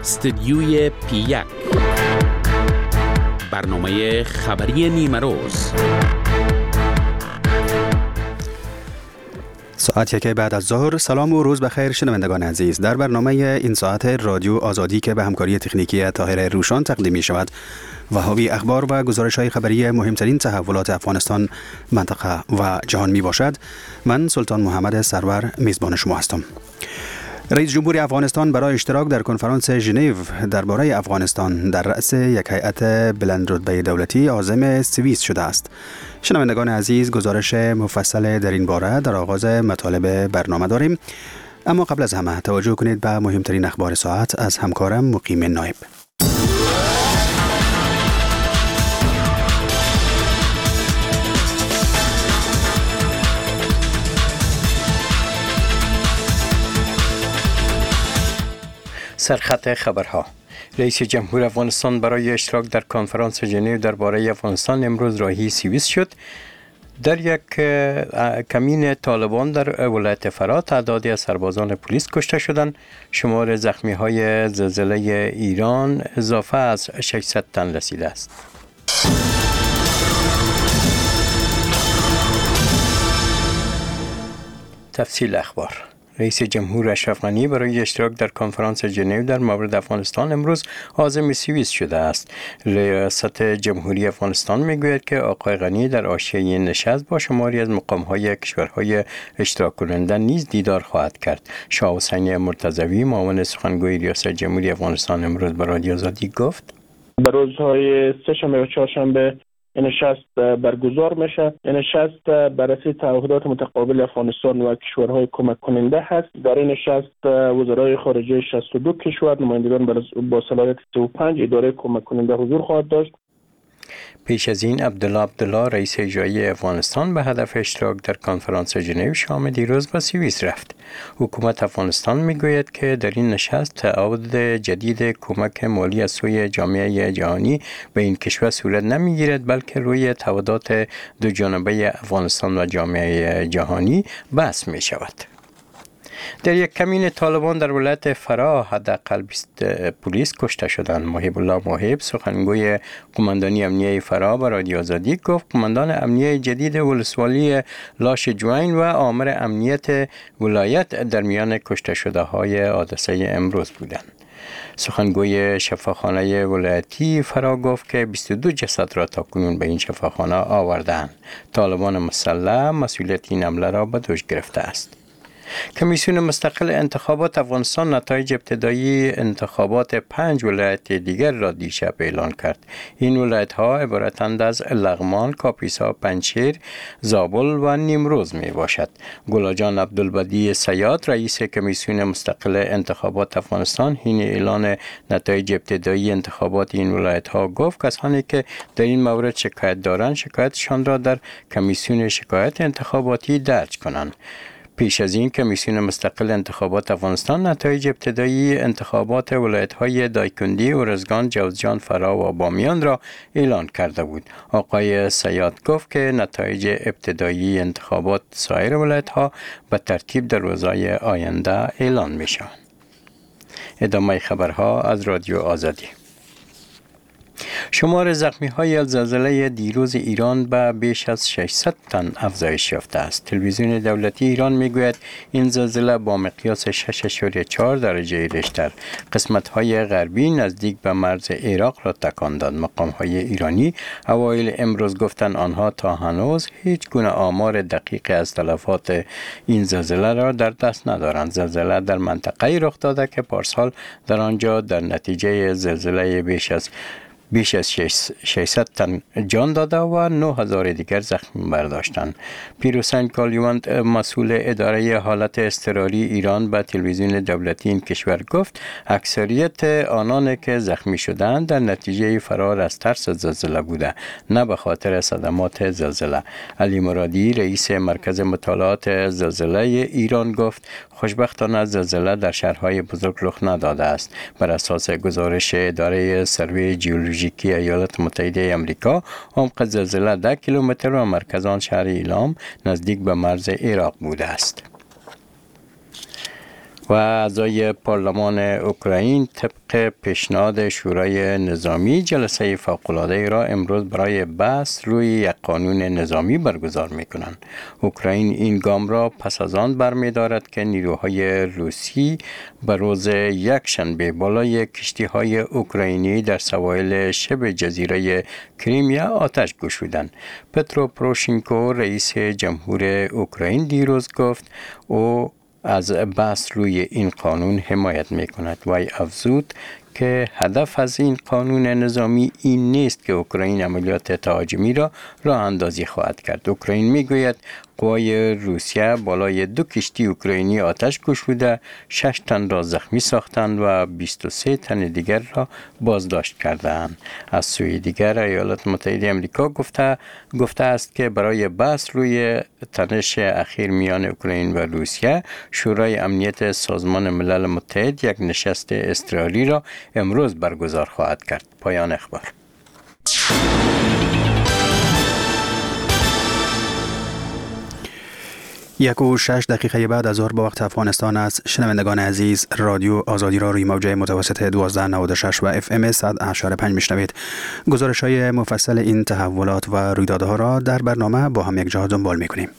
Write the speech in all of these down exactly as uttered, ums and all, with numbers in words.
استدیوی پی یک، برنامه خبری نیمه روز. ساعت یک بعد از ظهر. سلام و روز بخیر شنوندگان عزیز. در برنامه این ساعت رادیو آزادی که به همکاری تکنیکی طاهر روشان تقدیم می شود و حاوی اخبار و گزارش های خبری مهمترین تحولات افغانستان، منطقه و جهان می باشد، من سلطان محمد سرور میزبان شما هستم. رئیس جمهور افغانستان برای اشتراک در کنفرانس ژنو درباره افغانستان در رأس یک هیئت بلند رتبه دولتی عازم سوئیس شده است. شنوندگان عزیز، گزارش مفصل در این باره در آغاز مطالب برنامه داریم، اما قبل از همه توجه کنید به مهمترین اخبار ساعت از همکارم مقیم نایب. سرخط خبرها. رئیس جمهور افغانستان برای اشتراک در کنفرانس ژنو درباره افغانستان امروز راهی سوئیس شد. در یک کمین طالبان در ولایت فرا تعدادی از سربازان پلیس کشته شدند. شمار زخمی های زلزله ایران اضافه از ششصد تن رسیده است. تفصیل اخبار. رئیس جمهور اشرف غنی برای اشتراک در کنفرانس ژنو در مورد افغانستان امروز عازم سوئیس شده است. ریاست جمهوری افغانستان میگوید که آقای غنی در حاشیه نشست با شماری از مقام‌های کشورهای اشتراک کننده نیز دیدار خواهد کرد. شاه حسین مرتضوی معاون سخنگوی ریاست جمهوری افغانستان امروز به رادیو آزادی گفت: به روزهای سه‌شنبه و چهارشنبه نشست برگزار میشه. نشست بررسی تعهدات متقابل افغانستان و کشورهای کمک کننده هست. در این نشست وزرای خارجه شصت و دو کشور، نمایندگان با صلاحیت سی و پنج اداره کمک کننده حضور خواهد داشت. پیش از این عبدالله عبدالله رئیس اجرایی افغانستان به هدف اشتراک در کنفرانس ژنو شام دیروز به سوئیس رفت. حکومت افغانستان میگوید که در این نشست تعهد جدید کمک مالی از سوی جامعه جهانی به این کشور صورت نمیگیرد، بلکه روی تعهدات دو جانبه افغانستان و جامعه جهانی بحث می شود. در یک کمین طالبان در ولایت فرا حداقل بیست پلیس کشته شدند. محب الله محب سخنگوی قماندانی امنیه فرا به رادیو آزادی گفت قماندان امنیه جدید ولسوالی لاش جوین و آمر امنیت ولایت در میان کشته شده های حادثه امروز بودند. سخنگوی شفاخانه ولایتی فرا گفت که بیست و دو جسد را تاکنون به این شفاخانه آوردند. طالبان مسلح مسئولیت این حمله را به دوش گرفته است. کمیسیون مستقل انتخابات افغانستان نتایج ابتدایی انتخابات پنج ولایت دیگر را دیشب اعلان کرد. این ولایت ها عبارتند از لغمان، کاپیسا، پنجشیر، زابل و نیمروز می باشد. گلاجان عبدالبدی سیاد رئیس کمیسیون مستقل انتخابات افغانستان حین اعلان نتایج ابتدایی انتخابات این ولایت ها گفت کسانی که در این مورد شکایت دارند شکایتشان را در کمیسیون شکایت انتخاباتی درج کنند. پیش از این کمیسیون مستقل انتخابات افغانستان نتایج ابتدایی انتخابات ولایت‌های دایکندی، ارزگان، جوزجان، فرا و بامیان را اعلان کرده بود. آقای سیاد گفت که نتایج ابتدایی انتخابات سایر ولایت‌ها به ترتیب در روزهای آینده اعلان می‌شوند. ادامه خبرها از رادیو آزادی. شمار زخمی های زلزله دیروز ایران به بیش از ششصد تن افزایش یافته است. تلویزیون دولتی ایران میگوید این زلزله با مقیاس شش اشاریه چهار درجه ریشتر قسمت های غربی نزدیک به مرز عراق را تکان داد. مقام های ایرانی اوایل امروز گفتند آنها تا هنوز هیچ گونه آمار دقیق از تلفات این زلزله را در دست ندارند. زلزله در منطقه‌ای رخ داده که پارسال در آنجا در نتیجه زلزله بیش از بیش از ششصد تن جان داده و نه هزار دیگر زخم برداشتند. پیروسین کالیوند مسئول اداره حالت اضطراری ایران به تلویزیون دولتی این کشور گفت اکثریت آنان که زخمی شدند در نتیجه فرار از ترس زلزله بوده، نه به خاطر صدمات زلزله. علی مرادی رئیس مرکز مطالعات زلزله ایران گفت خوشبختانه زلزله در شهرهای بزرگ رخ نداده است. بر اساس گزارش اداره سروی ژئولوژیکی ایالات متحده آمریکا، عمق زلزله ده کیلومتر و مرکز آن شهر ایلام نزدیک به مرز عراق بوده است. و اعضای پارلمان اوکراین طبق پیشنهاد شورای نظامی جلسه فوق‌العاده را امروز برای بحث روی یک قانون نظامی برگزار می‌کنند. اوکراین این گام را پس از آن برمی‌دارد که نیروهای روسی به روز یکشنبه بالای کشتی‌های اوکراینی در سواحل شبه جزیره کریمیا آتش گشودند. پترو پروشنکو رئیس جمهور اوکراین دیروز گفت او از بحث روی این قانون حمایت می کند و افزود که هدف از این قانون نظامی این نیست که اوکراین عملیات تهاجمی را راه اندازی خواهد کرد. اوکراین می گوید قوای روسیه بالای دو کشتی اوکراینی آتش گشوده، شش تن را زخمی ساختند و بیست و سه تن دیگر را بازداشت کردند. از سوی دیگر ایالات متحده آمریکا گفته گفته است که برای بحث روی تنش اخیر میان اوکراین و روسیه، شورای امنیت سازمان ملل متحد یک نشست اضطراری را امروز برگزار خواهد کرد. پایان اخبار. یک و شش دقیقه بعد از ظهر به وقت افغانستان است. شنوندگان عزیز، رادیو آزادی را روی موجه متوسط دوازده نود و شش و اف ام صد و هشت و پنج میشنوید. گزارش های مفصل این تحولات و رویدادها را در برنامه با هم یک جا دنبال میکنیم.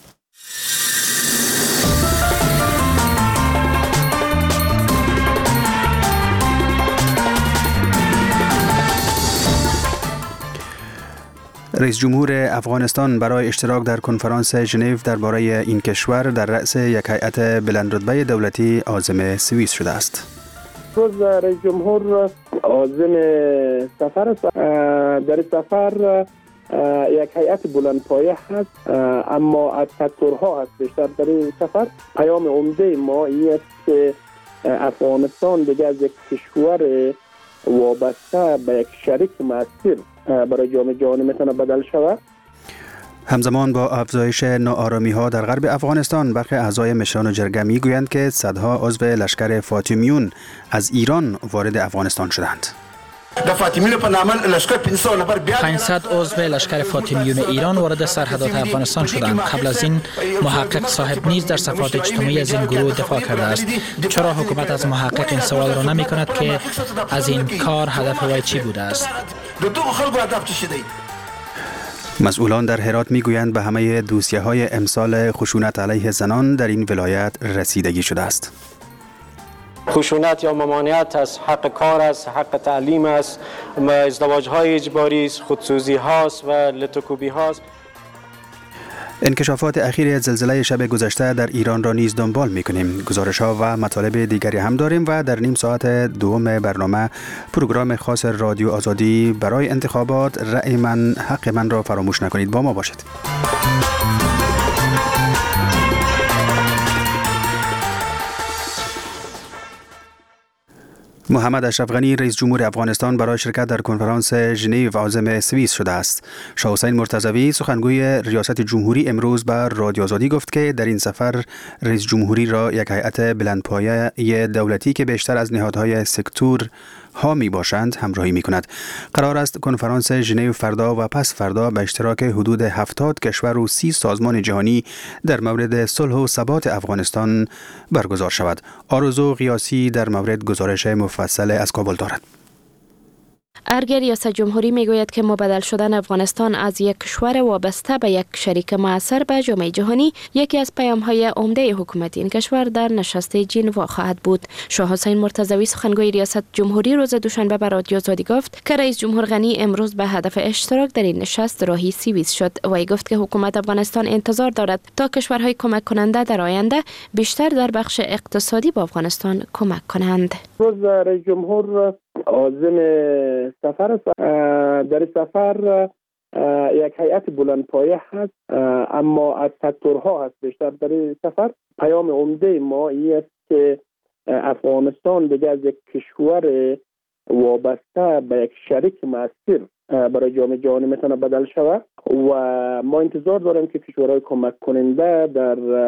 رئیس جمهور افغانستان برای اشتراک در کنفرانس ژنو درباره این کشور در رأس یک هیئت بلندرتبه دولتی عازم سوئیس شده است. روز رئیس جمهور عازم سفر است. در سفر یک هیئت بلندپایه هست، اما از فاکتورها هست بیشتر در این سفر. پیام عمده ما این است که افغانستان دیگه از یک کشور وابسته به یک شریک مؤثر برای جامعه جهانی میتونه بدل شود. همزمان با افزایش ناآرامی ها در غرب افغانستان، برخی اعضای مشران جرگه می گویند که صدها عضو لشکر فاطمیون از ایران وارد افغانستان شدند. پانصد عضو لشکر فاطمیون ایران وارد سرحدات افغانستان شدند. قبل از این محقق صاحب نیز در صفحات اجتماعی از این گروه دفاع کرده است. چرا حکومت از محقق این سوال را نمی کند که از این کار هدف وی چی بوده است؟ مسئولان در هرات می گویند به همه دوسیه های امسال خشونت علیه زنان در این ولایت رسیدگی شده است. خشونت یا ممانعت از حق کار است، حق تعلیم است، ازدواج های اجباری است، خودسوزی هاست و لتوکوبی هاست. انکشافات اخیر زلزله شب گذشته در ایران را نیز دنبال می‌کنیم. گزارش‌ها و مطالب دیگری هم داریم و در نیم ساعت دوم برنامه پروگرام خاص رادیو آزادی برای انتخابات رأی من حق من را فراموش نکنید. با ما باشید. محمد اشرف غنی رئیس جمهور افغانستان برای شرکت در کنفرانس ژنو عازم سوئیس شده است. شاه حسین مرتضوی سخنگوی ریاست جمهوری امروز بر رادیو آزادی گفت که در این سفر رئیس جمهوری را یک هیئت بلندپایه دولتی که بیشتر از نهادهای سکتور ها می باشند همراهی می کند. قرار است کنفرانس ژنو فردا و پس فردا به اشتراک حدود هفتاد کشور و سی سازمان جهانی در مورد صلح و ثبات افغانستان برگزار شود. آرزو قیاسی در مورد گزارش مفصل از کابل دارد. ارگه ریاست جمهوری میگوید که مبدل شدن افغانستان از یک کشور وابسته به یک شریک مؤثر به جامعه جهانی یکی از پیام‌های عمده حکومت این کشور در نشست ژنو خواهد بود. شاه حسین مرتضوی سخنگوی ریاست جمهوری روز دوشنبه به رادیو آزادی گفت که رئیس جمهور غنی امروز به هدف اشتراک در این نشست راهی سوئیس شد. وی گفت که حکومت افغانستان انتظار دارد تا کشورهای کمک کننده در آینده بیشتر در بخش اقتصادی به افغانستان کمک کنند. روز رئیس جمهور عازم سفر است. در سفر یک هیئت بلندپایه هست، اما از فاکتورها هست بیشتر در سفر. پیام عمده ما این است که افغانستان دیگه از یک کشور وابسته به یک شریک مؤثر برای جامعه جهانی میتونه بدل شود و ما انتظار داریم که کشورهای کمک کننده در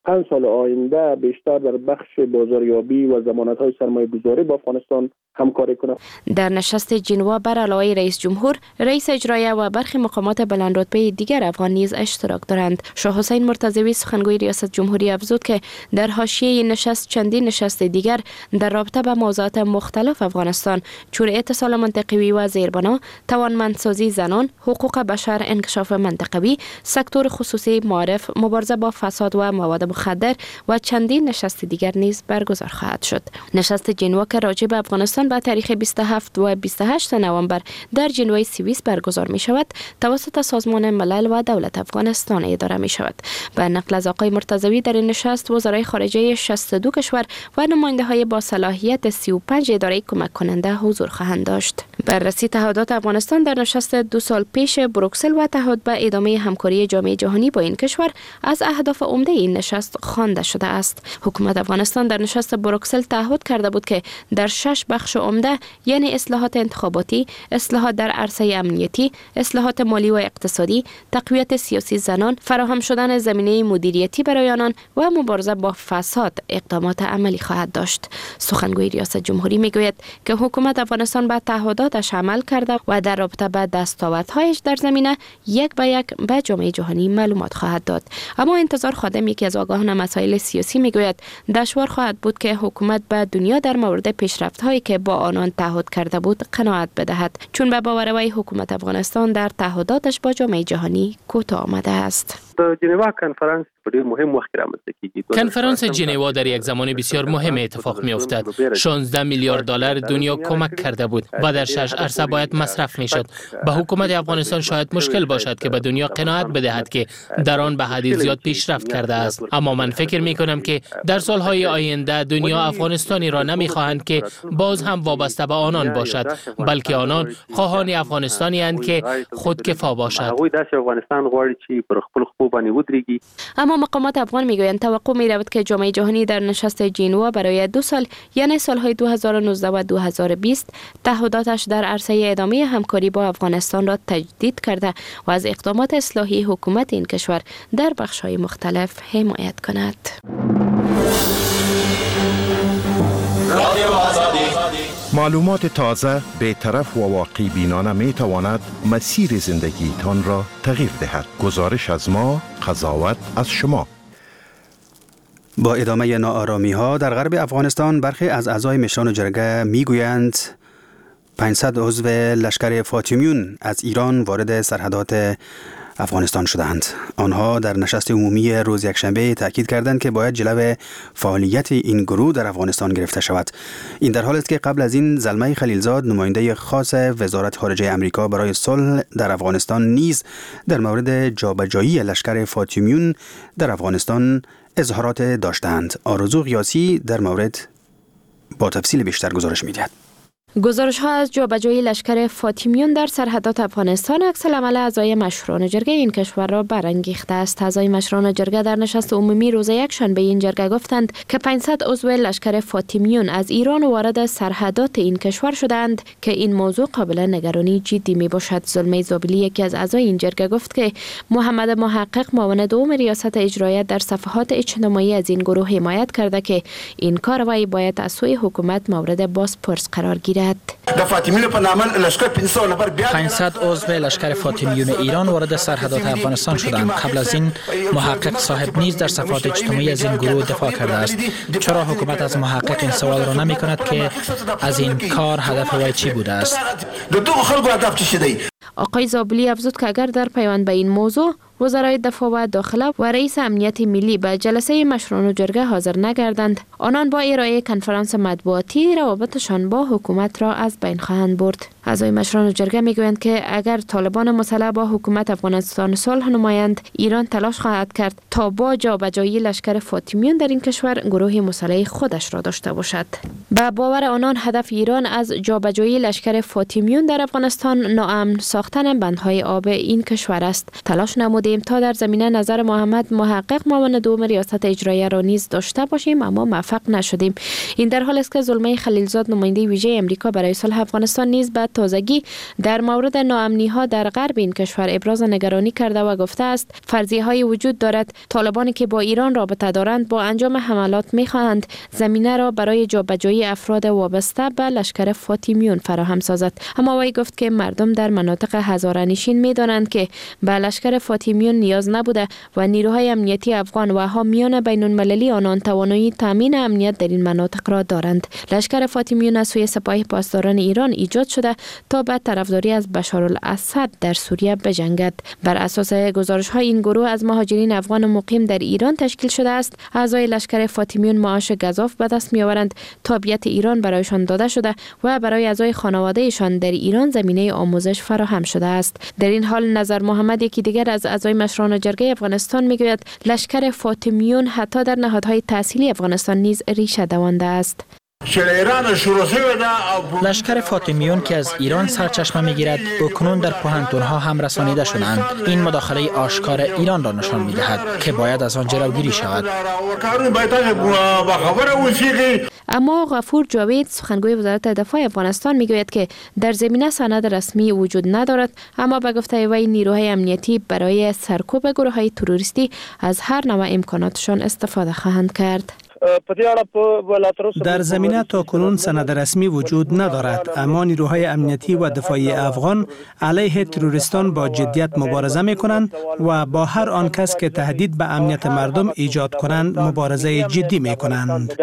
پنج سال آینده بیشتر در بخش بازاریابی و ضمانت‌های سرمایه‌گذاری با افغانستان همکاری کنه. در نشست جنوا بر علاوه رئیس جمهور، رئیس اجرایه و برخی مقامات بلند رتبه دیگر افغان نیز اشتراک دارند. شاه حسین مرتضوی سخنگوی ریاست جمهوری افزود که در حاشیه نشست چندین نشست دیگر در رابطه با موضوعات مختلف افغانستان چون اتصال منطقوی و زیربنا، توانمندسازی زنان، حقوق بشر، انکشاف منطقوی، سکتور خصوصی، معارف، مبارزه با فساد و مواد مخدر و چندین نشست دیگر نیز برگزار خواهد شد. نشست جنوا که راجع به افغانستان به تاریخ بیست و هفت و بیست و هشت نوامبر در جنوای سوئیس برگزار می شود توسط سازمان ملل و دولت افغانستان اداره می شود. به نقل از آقای مرتضوی در این نشست وزرای خارجه شصت و دو کشور و نماینده های با صلاحیت سی و پنج اداره کمک کننده حضور خواهند داشت. بررسی تعهدات افغانستان در نشست دو سال پیش بروکسل و تعهد به ادامه همکاری جامعه جهانی با این کشور از اهداف عمده این نشست خوانده شده است. حکومت افغانستان در نشست بروکسل تعهد کرده بود که در شش بخش عمده یعنی اصلاحات انتخاباتی، اصلاحات در عرصه امنیتی، اصلاحات مالی و اقتصادی، تقویت سیاسی زنان، فراهم شدن زمینه مدیریتی برای آنان و مبارزه با فساد اقدامات عملی خواهد داشت. سخنگوی ریاست جمهوری میگوید که حکومت افغانستان به تعهداتش عمل کرده و در رابطه با دستاوردهایش در زمینه یک به یک به جامعه جهانی معلومات خواهد داد. اما انتظار خادم یکی از آگاهان مسائل سیاسی میگوید دشوار خواهد بود که حکومت به دنیا در مورد پیشرفت‌هایی که با آنان تعهد کرده بود قناعت بدهد چون به باور وی حکومت افغانستان در تعهداتش با جامعه جهانی کوتاه آمده است. د جنیوا کنفرانس په ډیر مهم وخت رامنځته کیږي. کنفرانس جنیوا در یک زمان بسیار مهم اتفاق می افتد. شانزده میلیارد دلار دنیا کمک کرده بود و در شش عرصه باید مصرف می شد. به حکومت افغانستان شاید مشکل باشد که به دنیا قناعت بدهد که در آن به حدی زیاد پیشرفت کرده است. اما من فکر می کنم که در سالهای آینده دنیا افغانستانی را نمی خواهند که باز هم وابسته به آنان باشد، بلکه آنان خواهان افغانستانی اند که خودکفا باشد. اما مقامات افغان میگویند توقع می رود که جامعه جهانی در نشست جنوا برای دو سال یعنی سالهای دو هزار و نوزده و دو هزار و بیست تعهداتش در عرصه ادامه همکاری با افغانستان را تجدید کرده و از اقدامات اصلاحی حکومت این کشور در بخش‌های مختلف حمایت کند. معلومات تازه، بی‌طرف و واقعی بینانه می تواند مسیر زندگیتان را تغییر دهد. گزارش از ما، قضاوت از شما. با ادامه ناآرامی ها در غرب افغانستان برخی از اعضای مشران جرگه می گویند پانصد عضو لشکر فاطمیون از ایران وارد سرحدات افغانستان شدند. آنها در نشست عمومی روز یکشنبه تاکید کردند که باید جلو فعالیت این گروه در افغانستان گرفته شود. این در حالی است که قبل از این زلمه خلیلزاد نماینده خاص وزارت خارجه آمریکا برای صلح در افغانستان نیز در مورد جابجایی لشکر فاطمیون در افغانستان اظهارات داشتند. آرزو قیاسی در مورد با تفصیل بیشتر گزارش می‌دهد. گزارش ها از جابجایی لشکر فاطمیون در سرحدات افغانستان عکس العمل اعضای مشوران جرگه این کشور را برانگیخته است. اعضای مشوران جرگه در نشست عمومی روز یکشنبه این جرگه گفتند که پانصد عضو لشکر فاطمیون از ایران وارد سرحدات این کشور شدند که این موضوع قابل نگرانی جدی می باشد. زلمه زابلی یکی از اعضای این جرگه گفت که محمد محقق معاون دوم ریاست اجرایه در صفحات اجتماعی از این گروه حمایت کرده که این کاروائی باید از سوی حکومت مورد بازپرس قرار گیرد. پانصد عضو لشکر فاطمیون ایران وارد سرحدات افغانستان شدند. قبل از این محقق صاحب نیز در صفحات اجتماعی از این گروه دفاع کرده است. چرا حکومت از محقق این سوال را نمی کند که از این کار هدف وی چی بوده است؟ آقای زابلی افزود که اگر در پیوند به این موضوع وزرای دفاع و داخله و رئیس امنیت ملی به جلسه مشران و جرگه حاضر نگردند، آنان با ارائه کنفرانس مطبوعاتی روابطشان با حکومت را از بین خواهند برد. اعضای مشران و جرگه میگویند که اگر طالبان مسلح با حکومت افغانستان صلح نمایند، ایران تلاش خواهد کرد تا با جابجایی لشکر فاطمیون در این کشور گروه مسلح خودش را داشته باشد. با باور آنان هدف ایران از جابجایی لشکر فاطمیون در افغانستان ناامن ساختن بندهای آب این کشور است. تلاش نمودیم تا در زمینه نظر محمد محقق معاون دوم ریاست اجرایه را نیز داشته باشیم اما موفق نشدیم. این در حالی است که زلمه خلیلزاد نماینده ویژه امریکا برای صلح افغانستان نیز به تازگی در مورد ناامنی ها در غرب این کشور ابراز نگرانی کرده و گفته است فرضیه های وجود دارد طالبانی که با ایران رابطه دارند با انجام حملات می خواهند زمینه را برای جابجایی افراد وابسته به لشکر فاطمیون فراهم سازد. اما وی گفت که مردم در مناطق هزاره‌نشین می دانند که به لشکر فاطمیون نیاز نبوده و نیروهای امنیتی افغان و حامیان بین المللی آنان توانایی تامین امنیت در این مناطق را دارند. لشکر فاطمیون از سوی سپاه پاسداران ایران ایجاد شده تا به طرفداری از بشارالاسد در سوریه بجنگد. بر اساس گزارش های این گروه از مهاجرین افغان مقیم در ایران تشکیل شده است. اعضای لشکر فاطمیون معاش گزاف به دست می آورند. تابعیت ایران برایشان داده شده و برای اعضای خانوادهشان در ایران زمینه آموزش فراهم شده است. در این حال نظر محمد یکی دیگر از اعضای مشران جرگه افغانستان می گوید لشکر فاطمیون حتی در نهادهای تحصیلی افغانستان نیز ریشه دوانده است. لشکر فاطمیون که از ایران سرچشمه میگیرد اکنون در پوهنتون‌ها هم رسانیده شدند. این مداخله آشکار ایران را نشان میدهد که باید از آن جلوگیری شود. اما غفور جاوید سخنگوی وزارت دفاع افغانستان میگوید که در زمینه سند رسمی وجود ندارد، اما به گفته وی نیروهای امنیتی برای سرکوب گروه‌های تروریستی از هر نوع امکاناتشان استفاده خواهند کرد. در زمینه تا کنون سند رسمی وجود ندارد، اما نیروهای امنیتی و دفاعی افغان علیه تروریستان با جدیت مبارزه می کنند و با هر آن کس که تهدید به امنیت مردم ایجاد کنند مبارزه جدی می کنند.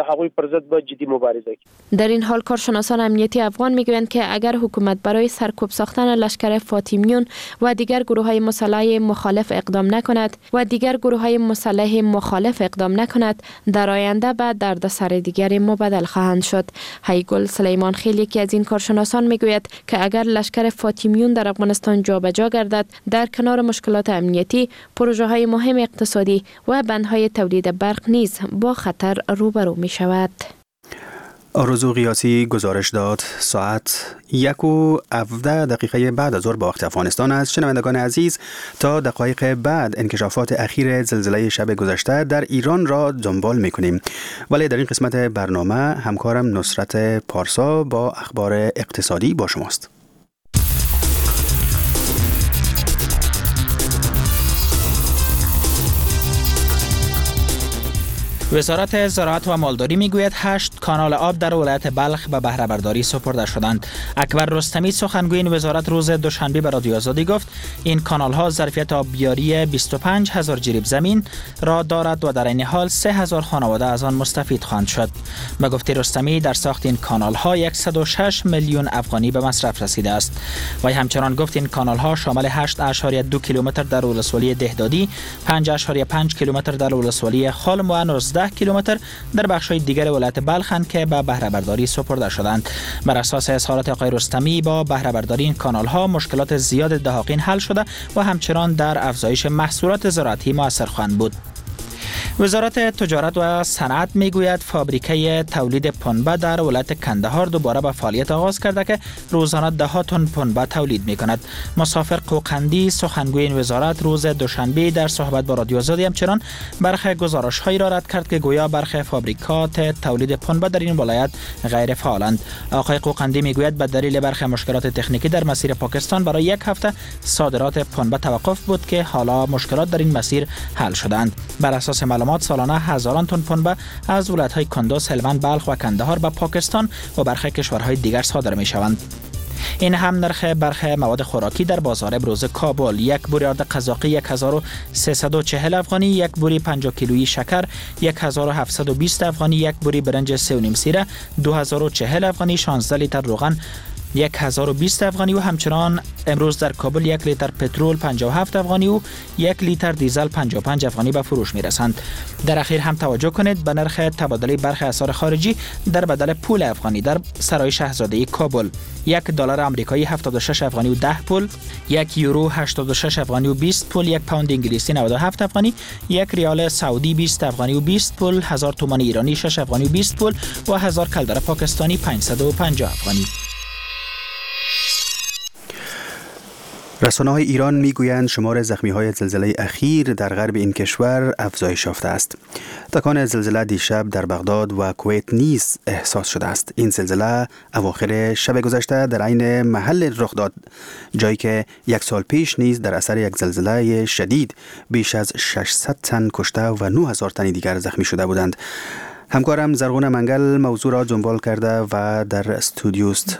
در این حال کارشناسان امنیتی افغان می گویند که اگر حکومت برای سرکوب ساختن لشکر فاطمیون و دیگر گروه‌های مسلح مخالف اقدام نکند و دیگر گروه‌های مسلح مخالف اقدام نکند در آینده بعد دردسر دیگری مبدل خواهند شد. هیگل سلیمان خیل یکی از این کارشناسان میگوید که اگر لشکر فاطمیون در افغانستان جابجا گردد، در کنار مشکلات امنیتی، پروژه های مهم اقتصادی و بندهای تولید برق نیز با خطر روبرو می شود. آرزو قیاسی گزارش داد. ساعت یک و هفده دقیقه بعد از ظهر با وقت افغانستان است. شنوندگان عزیز، تا دقایق بعد انکشافات اخیر زلزله شب گذشته در ایران را دنبال میکنیم، ولی در این قسمت برنامه همکارم نصرت پارسا با اخبار اقتصادی با شماست. وزارت زراعت و مالداری میگوید هشت کانال آب در ولایت بلخ به بهره برداری سپرده شدند. اکبر رستمی سخنگوی این وزارت روز دوشنبه به رادیو آزادی گفت این کانال ها ظرفیت آبیاری بیست و پنج هزار جریب زمین را دارد و در این حال سه هزار خانواده از آن مستفید خواهند شد. به گفته رستمی در ساخت این کانال ها صد و شش میلیون افغانی به مصرف رسیده است. و همچنان گفت این کانال ها شامل هشت و دو کیلومتر در ولسوالی دهدادی، پنج و پنج کیلومتر در ولسوالی خالم و نوزده کیلومتر در بخش‌های دیگر ولایت بلخ که به بهره برداری سپرده شدند. بر اساس اظهارات آقای رستمی با بهره برداری این کانال ها مشکلات زیاد دهاقین حل شده و همچنان در افزایش محصولات زراعتی مؤثر خواهند بود. وزارت تجارت و صنعت میگوید فابریکه تولید پنبه در ولایت کندهار دوباره به فعالیت آغاز کرده که روزانه ده ها تن پنبه تولید میکند. مسافر قوقندی سخنگوی این وزارت روز دوشنبه در صحبت با رادیو آزادی همچنان برخی گزارش‌هایی را رد کرد که گویا برخی فابریکات تولید پنبه در این ولایت غیر فعالند. آقای قوقندی میگوید به دلیل برخی مشکلات تکنیکی در مسیر پاکستان برای یک هفته صادرات پنبه توقف بود که حالا مشکلات در این مسیر حل شدند. بر اساس معلومات سالانه هزاران تن پنبه از ولایت‌های کندوز، هلمند، بلخ و کندهار به پاکستان و برخی کشورهای دیگر صادر می‌شوند. این هم نرخ برخی مواد خوراکی در بازار امروز کابل: یک بوری آرد قزاقی هزار و سیصد و چهل افغانی، یک بوری پنجاه کیلویی شکر هزار و هفتصد و بیست افغانی، یک بوری برنج سه و نیم سیره دو هزار و چهل افغانی، شانزده لیتر روغن هزار و بیست افغانی و همچنان امروز در کابل یک لیتر پترول پنجاه و هفت افغانی و یک لیتر دیزل پنجاه و پنج افغانی به فروش میرسند. در اخیر هم توجه کنید به نرخ تبادله برخی اسعار خارجی در بدل پول افغانی در سرای شاهزاده کابل: یک دلار آمریکایی هفتاد و شش افغانی و ده پول، یک یورو هشتاد و شش افغانی و بیست پول، یک پوند انگلیسی نود و هفت افغانی، یک ریال سعودی بیست افغانی و بیست پول، هزار تومان ایرانی شش افغانی و بیست پول و هزار کلدر پاکستانی پانصد و پنجاه افغانی. رسانه‌های ایران میگویند شمار زخمی‌های زلزله اخیر در غرب این کشور افزایش یافته است. تکان زلزله دیشب در بغداد و کویت نیز احساس شده است. این زلزله اواخر شب گذشته در عین محل رخ داد، جایی که یک سال پیش نیز در اثر یک زلزله شدید بیش از ششصد تن کشته و نه هزار تن دیگر زخمی شده بودند. همکارم زرغون منگل موضوع را دنبال کرده و در استودیوست.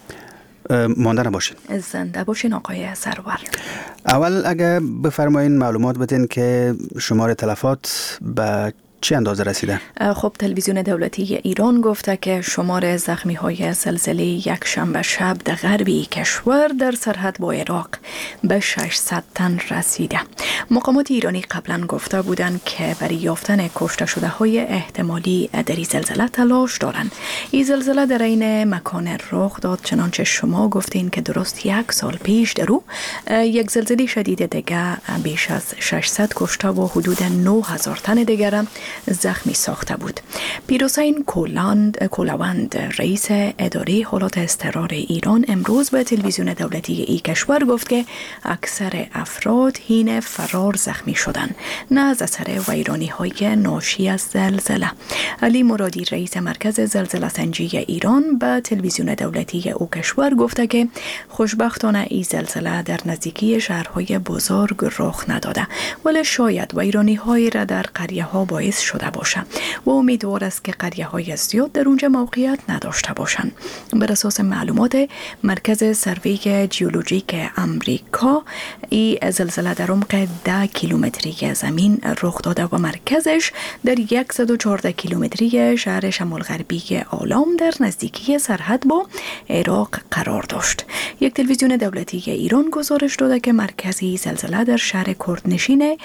مانده نباشین. زنده باشین آقای سرور. اول اگه بفرمایین معلومات بدین که شمار تلفات به چه اندازه رسیده؟ خب تلویزیون دولتی ایران گفته که شمار زخمی های زلزله یک شنبه شب در غربی کشور در سرحد با عراق به ششصد تن رسیده. مقامات ایرانی قبلا گفته بودند که برای یافتن کشته شده های احتمالی در این زلزله تلاش دارند. این زلزله در این مکان رخ داد، چنانچه شما گفتین که درست یک سال پیش درو یک زلزله شدید دیگه بیش از ششصد کشته و حدود نه هزار تن دیگر زخمی ساخته بود. پیرحسین کولاند کولاوند رئیس اداره حالات اضطرار ایران امروز به تلویزیون دولتی ای کشور گفت که اکثر افراد حین فرار زخمی شدند، نه از اثر ویرانی های ناشی از زلزله. علی مرادی رئیس مرکز زلزله سنجی ایران به تلویزیون دولتی او کشور گفته که خوشبختانه این زلزله در نزدیکی شهرهای بزرگ رخ نداده، ولی شاید ویرانی های را در قریه ها باعث شده باشه و امیدوار است که قریه های زیاد در اونجا موقعیت نداشته باشند. بر اساس معلومات مرکز سروی جیولوژیک امریکا، این زلزله در عمق ده کیلومتری زمین رخ داده و مرکزش در صد و چهارده کیلومتری شهر شمال غربی آلام در نزدیکی سرحد با عراق قرار داشت. یک تلویزیون دولتی ایران گزارش داده که مرکزی زلزله در شهر کردنشین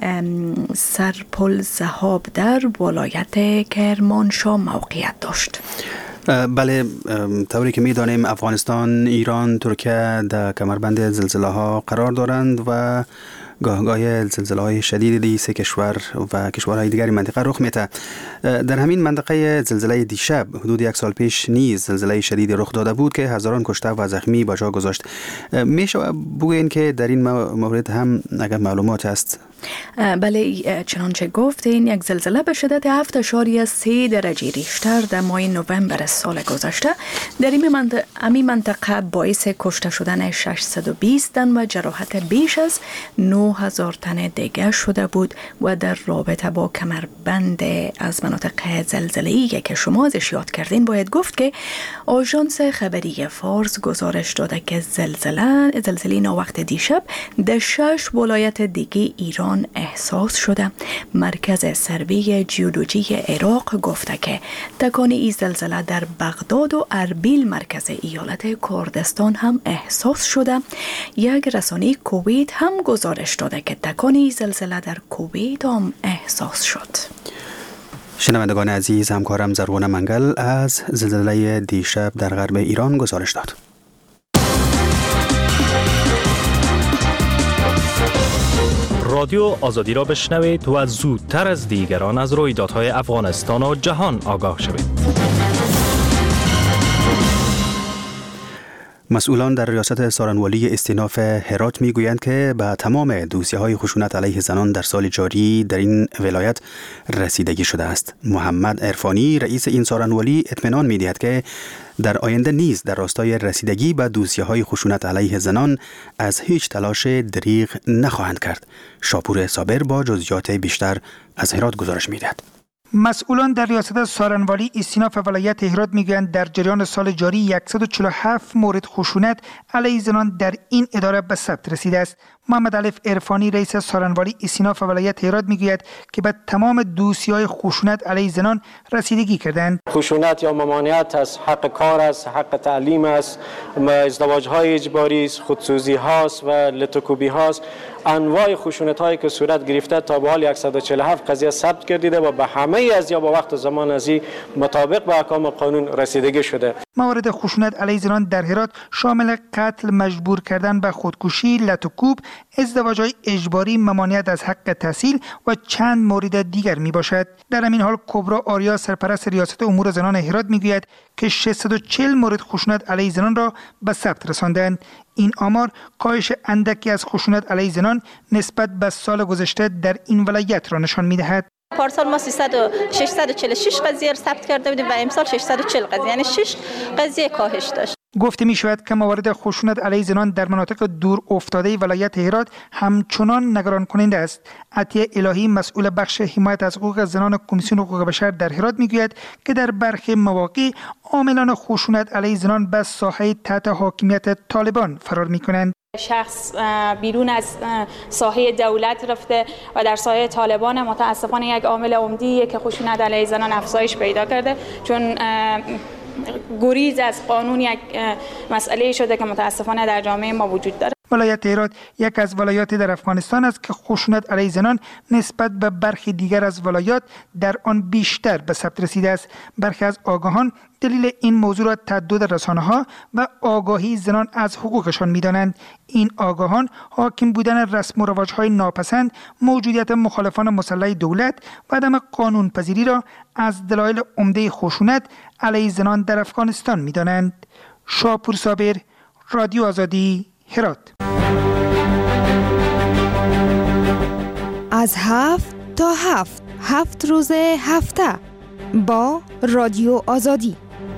سرپل زهاب در ولایت کرمانشاه موقعیت داشت. بله، طوری که می‌دانیم افغانستان، ایران، ترکیه در کمربند زلزله ها قرار دارند و گاه-گاه زلزله‌های شدیدی سه کشور و کشورهای دیگری منطقه رخ میده. در همین منطقه زلزله دیشب حدود یک سال پیش نیز زلزله شدید رخ داده بود که هزاران کشته و زخمی به جا گذاشت. میشه بگویین که در این مورد هم اگر معلومات است؟ بله، چنانچه گفتین یک زلزله به شدت هفت اشاریه سه درجه ریشتر در ماه نوامبر سال گذشته در این منطقه, منطقه باعث کشته شدن ششصد و بیست تن و جراحت بیش از نه هزار تن دیگر شده بود و در رابطه با کمربند از مناطق زلزله‌ای که شما ازش یاد کردین باید گفت که آژانس خبری فارس گزارش داده که زلزله زلزله ناوقت دیشب در شش ولایت دیگه ایران احساس شده. مرکز سروی جیولوژی عراق گفته که تکان این زلزله در بغداد و اربیل مرکز ایالت کردستان هم احساس شده. یک رسانه کویت هم گزارش داده که تکان این زلزله در کویت هم احساس شد. شنوندگان عزیز، همکارم زرغون منگل از زلزله دیشب در غرب ایران گزارش داد. رادیو آزادی را بشنوید و زودتر از دیگران از رویدادهای افغانستان و جهان آگاه شوید. مسئولان در ریاست سارنوالی استیناف هرات میگویند که به تمام دوسیه‌های خشونت علیه زنان در سال جاری در این ولایت رسیدگی شده است. محمد عرفانی رئیس این سارنوالی اطمینان می‌دهد که در آینده نیز در راستای رسیدگی به دوسیه‌های خشونت علیه زنان از هیچ تلاش دریغ نخواهند کرد. شاپور صابر با جزئیات بیشتر از هرات گزارش می‌دهد. مسئولان در ریاست سارنوالی استیناف ولایت هرات میگویند در جریان سال جاری صد و چهل و هفت مورد خشونت علیه زنان در این اداره به ثبت رسیده است. محمد علیف عرفانی رئیس سارنوالی استیناف ولایت هرات میگوید که به تمام دوسیه‌های خشونت علیه زنان رسیدگی کردند. خشونت یا ممانعت از حق کار است، حق تعلیم است، ازدواج‌های اجباری است، خودسوزی هاست و لتوکوبی هاست. انواع خشونت هایی که صورت گرفته تا به حال صد و چهل و هفت قضیه ثبت گردیده و به همه از یا با وقت و زمان از این مطابق به احکام قانون رسیدگی شده. موارد خشونت علیه زنان در هرات شامل قتل، مجبور کردن به خودکشی، لتوکوب، ازدواج‌های اجباری، ممانعت از حق تحصیل و چند مورد دیگر می باشد. در همین حال کبرا آریا سرپرست ریاست امور زنان هرات میگوید که ششصد و چهل مورد خشونت علیه زنان را به ثبت رساندند. این آمار کاهش اندکی از خشونت علیه زنان نسبت به سال گذشته در این ولایت را نشان می‌دهد. پارسال ما سیصد و ششصد و چهل و شش قضیه ثبت کرده بودیم و امسال ششصد و چهل قضیه، یعنی شش قضیه کاهش داشت. گفته می شود که موارد خشونت علیه زنان در مناطق دور افتاده ولایت هرات همچنان نگران کننده است. عطیه الهی مسئول بخش حمایت از حقوق زنان کمیسیون حقوق بشر در هرات میگوید که در برخی مواقع عاملان خشونت علیه زنان به ساحه تحت حاکمیت طالبان فرار میکنند. شخص بیرون از ساحه دولت رفته و در ساحه طالبان متاسفانه یک عامل عمدیه که خشونت علیه زنان افزایش پیدا کرده، چون گریز از قانون یک مسئله شده که متاسفانه در جامعه ما وجود داره. ولایت هرات یک از ولایات در افغانستان است که خشونت علیه زنان نسبت به برخی دیگر از ولایات در آن بیشتر به ثبت رسیده است. برخی از آگاهان دلیل این موضوع را تعدد رسانه‌ها و آگاهی زنان از حقوقشان می‌دانند. این آگاهان حاکم بودن رسم و رواج‌های ناپسند، موجودیت مخالفان مسلح دولت و عدم قانون پذیری را از دلایل عمده خشونت علیه زنان در افغانستان می‌دانند. شاپور صابر، رادیو آزادی، هرات. از هفت تا هفت هفت روز هفته با رادیو آزادی.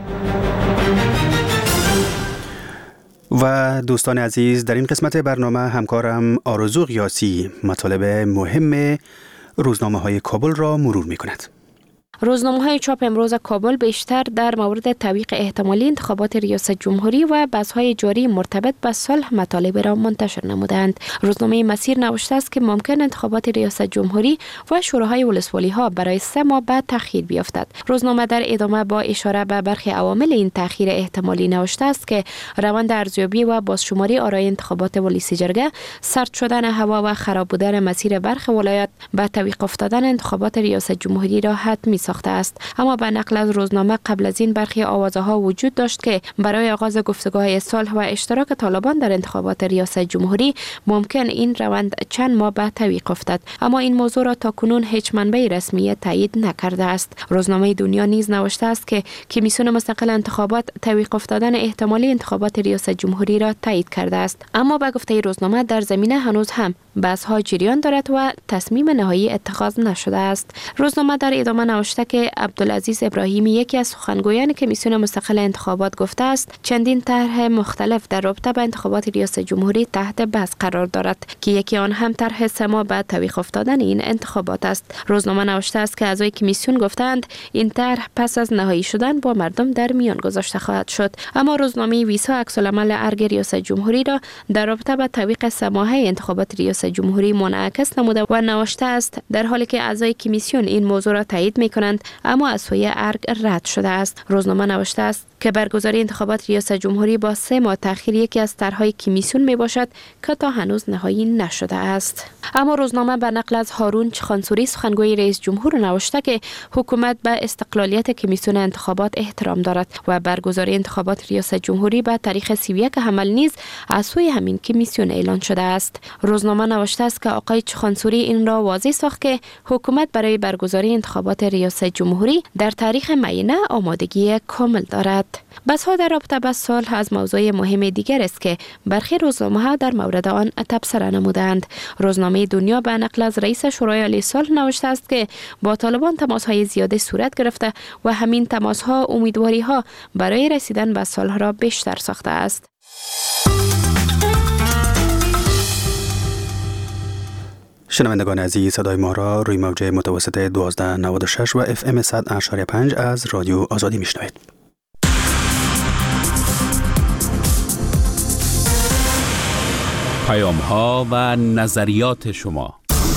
و دوستان عزیز، در این قسمت برنامه همکارم آرزو قیاسی مطالب مهم روزنامه های کابل را مرور می کند. روزنامه‌های چاپ امروز کابل بیشتر در مورد تعویق احتمالی انتخابات ریاست جمهوری و بحث‌های جاری مرتبط با صلح مطالب را منتشر نمودند. روزنامه مسیر نوشته است که ممکن انتخابات ریاست جمهوری و شوراهای ولسوالی‌ها برای سه ماه بعد تأخیر بیفتد. روزنامه در ادامه با اشاره به برخی عوامل این تأخیر احتمالی نوشته است که روند ارزیابی و بازشماری آرای انتخابات ولیسی جرگه، سرد شدن هوا و خراب بودن مسیر برخی ولایات به تعویق افتادن انتخابات ریاست جمهوری را حتمی ساخته است. اما به نقل از روزنامه قبل از این برخی آوازها وجود داشت که برای آغاز گفتگوهای صلح و اشتراک طالبان در انتخابات ریاست جمهوری ممکن این روند چند ماه بعد تعویق افتد، اما این موضوع را تاکنون هیچ منبع رسمی تایید نکرده است. روزنامه دنیا نیز نوشته است که کمیسیون مستقل انتخابات تعویق افتادن احتمالی انتخابات ریاست جمهوری را تایید کرده است، اما به گفته روزنامه در زمینه هنوز هم بحث‌ها جریان دارد و تصمیم نهایی اتخاذ نشده است. روزنامه در ادامه نوشته که عبدالعزیز ابراهیمی، یکی از سخنگویان کمیسیون مستقل انتخابات، گفته است چندین طرح مختلف در رابطه با انتخابات ریاست جمهوری تحت بحث قرار دارد که یکی آن هم طرح سه ماه بعد تعویق افتادن این انتخابات است. روزنامه نوشته است که اعضای کمیسیون گفتند این طرح پس از نهایی شدن با مردم در میان گذاشته خواهد شد، اما روزنامه ویسا عکس‌العمل ارگ ریاست جمهوری را در رابطه با تعویق سه ماهه انتخابات ریاست جمهوری منعکس نموده و نوشته است در حالی که اعضای کمیسیون این موضوع را تایید می‌کنند اما از سوی ارگ رد شده است. روزنامه نوشته است که برگزاری انتخابات ریاست جمهوری با سه ماه تأخیر یکی از طرح‌های کمیسیون میباشد که تا هنوز نهایی نشده است. اما روزنامه به نقل از هارون چخانسوری، سخنگوی رئیس جمهور، نوشته که حکومت به استقلالیت کمیسیون انتخابات احترام دارد و برگزاری انتخابات ریاست جمهوری به تاریخ سی و یک حمل نیز از سوی همین کمیسیون اعلان شده است. روزنامه نوشته است که آقای چخانسوری این را واضح ساخت که حکومت برای برگزاری انتخابات ریاست جمهوری در تاریخ معینه آمادگی کامل دارد. بحث‌ها در رابطه با صلح از موضوع مهم دیگر است که برخی روزنامه‌ها در مورد آن تبصره نمودند. روزنامه دنیا به نقل از رئیس شورای عالی صلح نوشته است که با طالبان تماس‌های زیاده صورت گرفته و همین تماس‌ها امیدواری‌ها برای رسیدن به صلح را بیشتر ساخته است. شنوندگان عزیز، صدای ما را روی موج متوسط دوازده نود و شش و اف ام صد اشاری پنج از رادیو آزادی میشنوید. پیام ها و نظریات شما.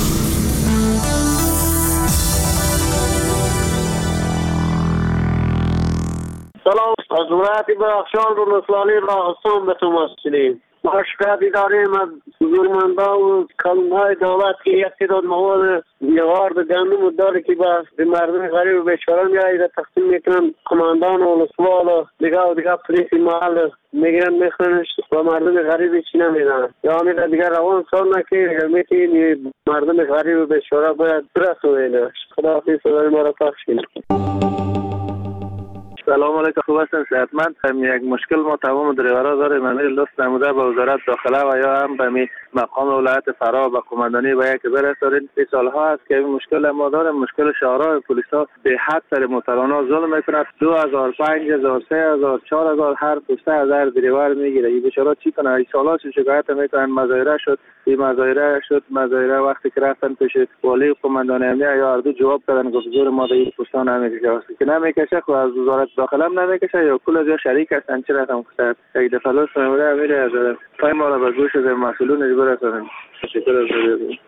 سلام، از ولایت بدخشان رو نسلالی راهستان به تو مسئولیم. ما شکایتی داریم از بزرگمندان و کلمهای دولت که یک تعداد مواد یوارد گندم داره که به مردم غریب و بیچاره می‌آید تقسیم میکنن. کماندان و ولسوال و دیگه و دیگه پلیس محل میگیرن میخورنش و مردم غریب چی نمیدن. یا همین دیگه روان سال نکنید، میتونید مردم غریب و بیچاره باید برسونید. خداحافظ، صدای ما را پخش کنید. سلام علیکم، خوب هستین؟ صحتمند؟ یک مشکل ما تمام دریورا داریم، من لست نموده به وزارت داخله و یا هم به می مقام ولایت فرا و کماندانی و یک برسارین. این سالها است که این مشکل ما داریم. مشکل شهرها پلیس ها به حد سر موتورانه ظلم میکنند. دو هزار، پنج هزار، سه هزار، چهار هزار هر پسته هزار دریور میگیره. این بیچاره چی کنه؟ این سالها چه شکایت میکنن، مظاهره شد، این مظاهره شد، مظاهره وقتی که رفتن پیش والی کماندانی امنیت یا هر دو جواب دادن گفت زور ما این پسته نمیکشه. واسه که نمیکشه خو از وزارت داخله هم نمیکشه یا کل از شریک هستن. چرا هم گفتن یک دفعه لوس میمونه میره از پای ما را به گوش از مسئولین اجبار هستن. تشکر از ذریعه.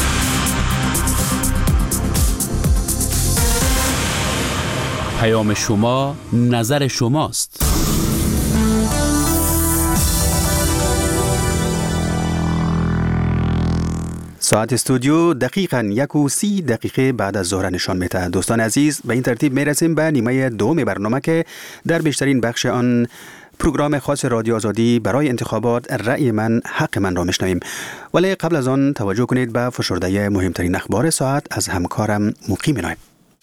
پیام شما نظر شماست. ساعت استودیو دقیقاً یک و سی دقیقه بعد از ظهر نشان میده. دوستان عزیز، به این ترتیب میرسیم به نیمه دوم برنامه که در بیشترین بخش آن پروگرام خاص رادیو آزادی برای انتخابات رأی من حق من را میشنویم. ولی قبل از آن توجه کنید به فشرده مهمترین اخبار ساعت از همکارم مقیم نایب.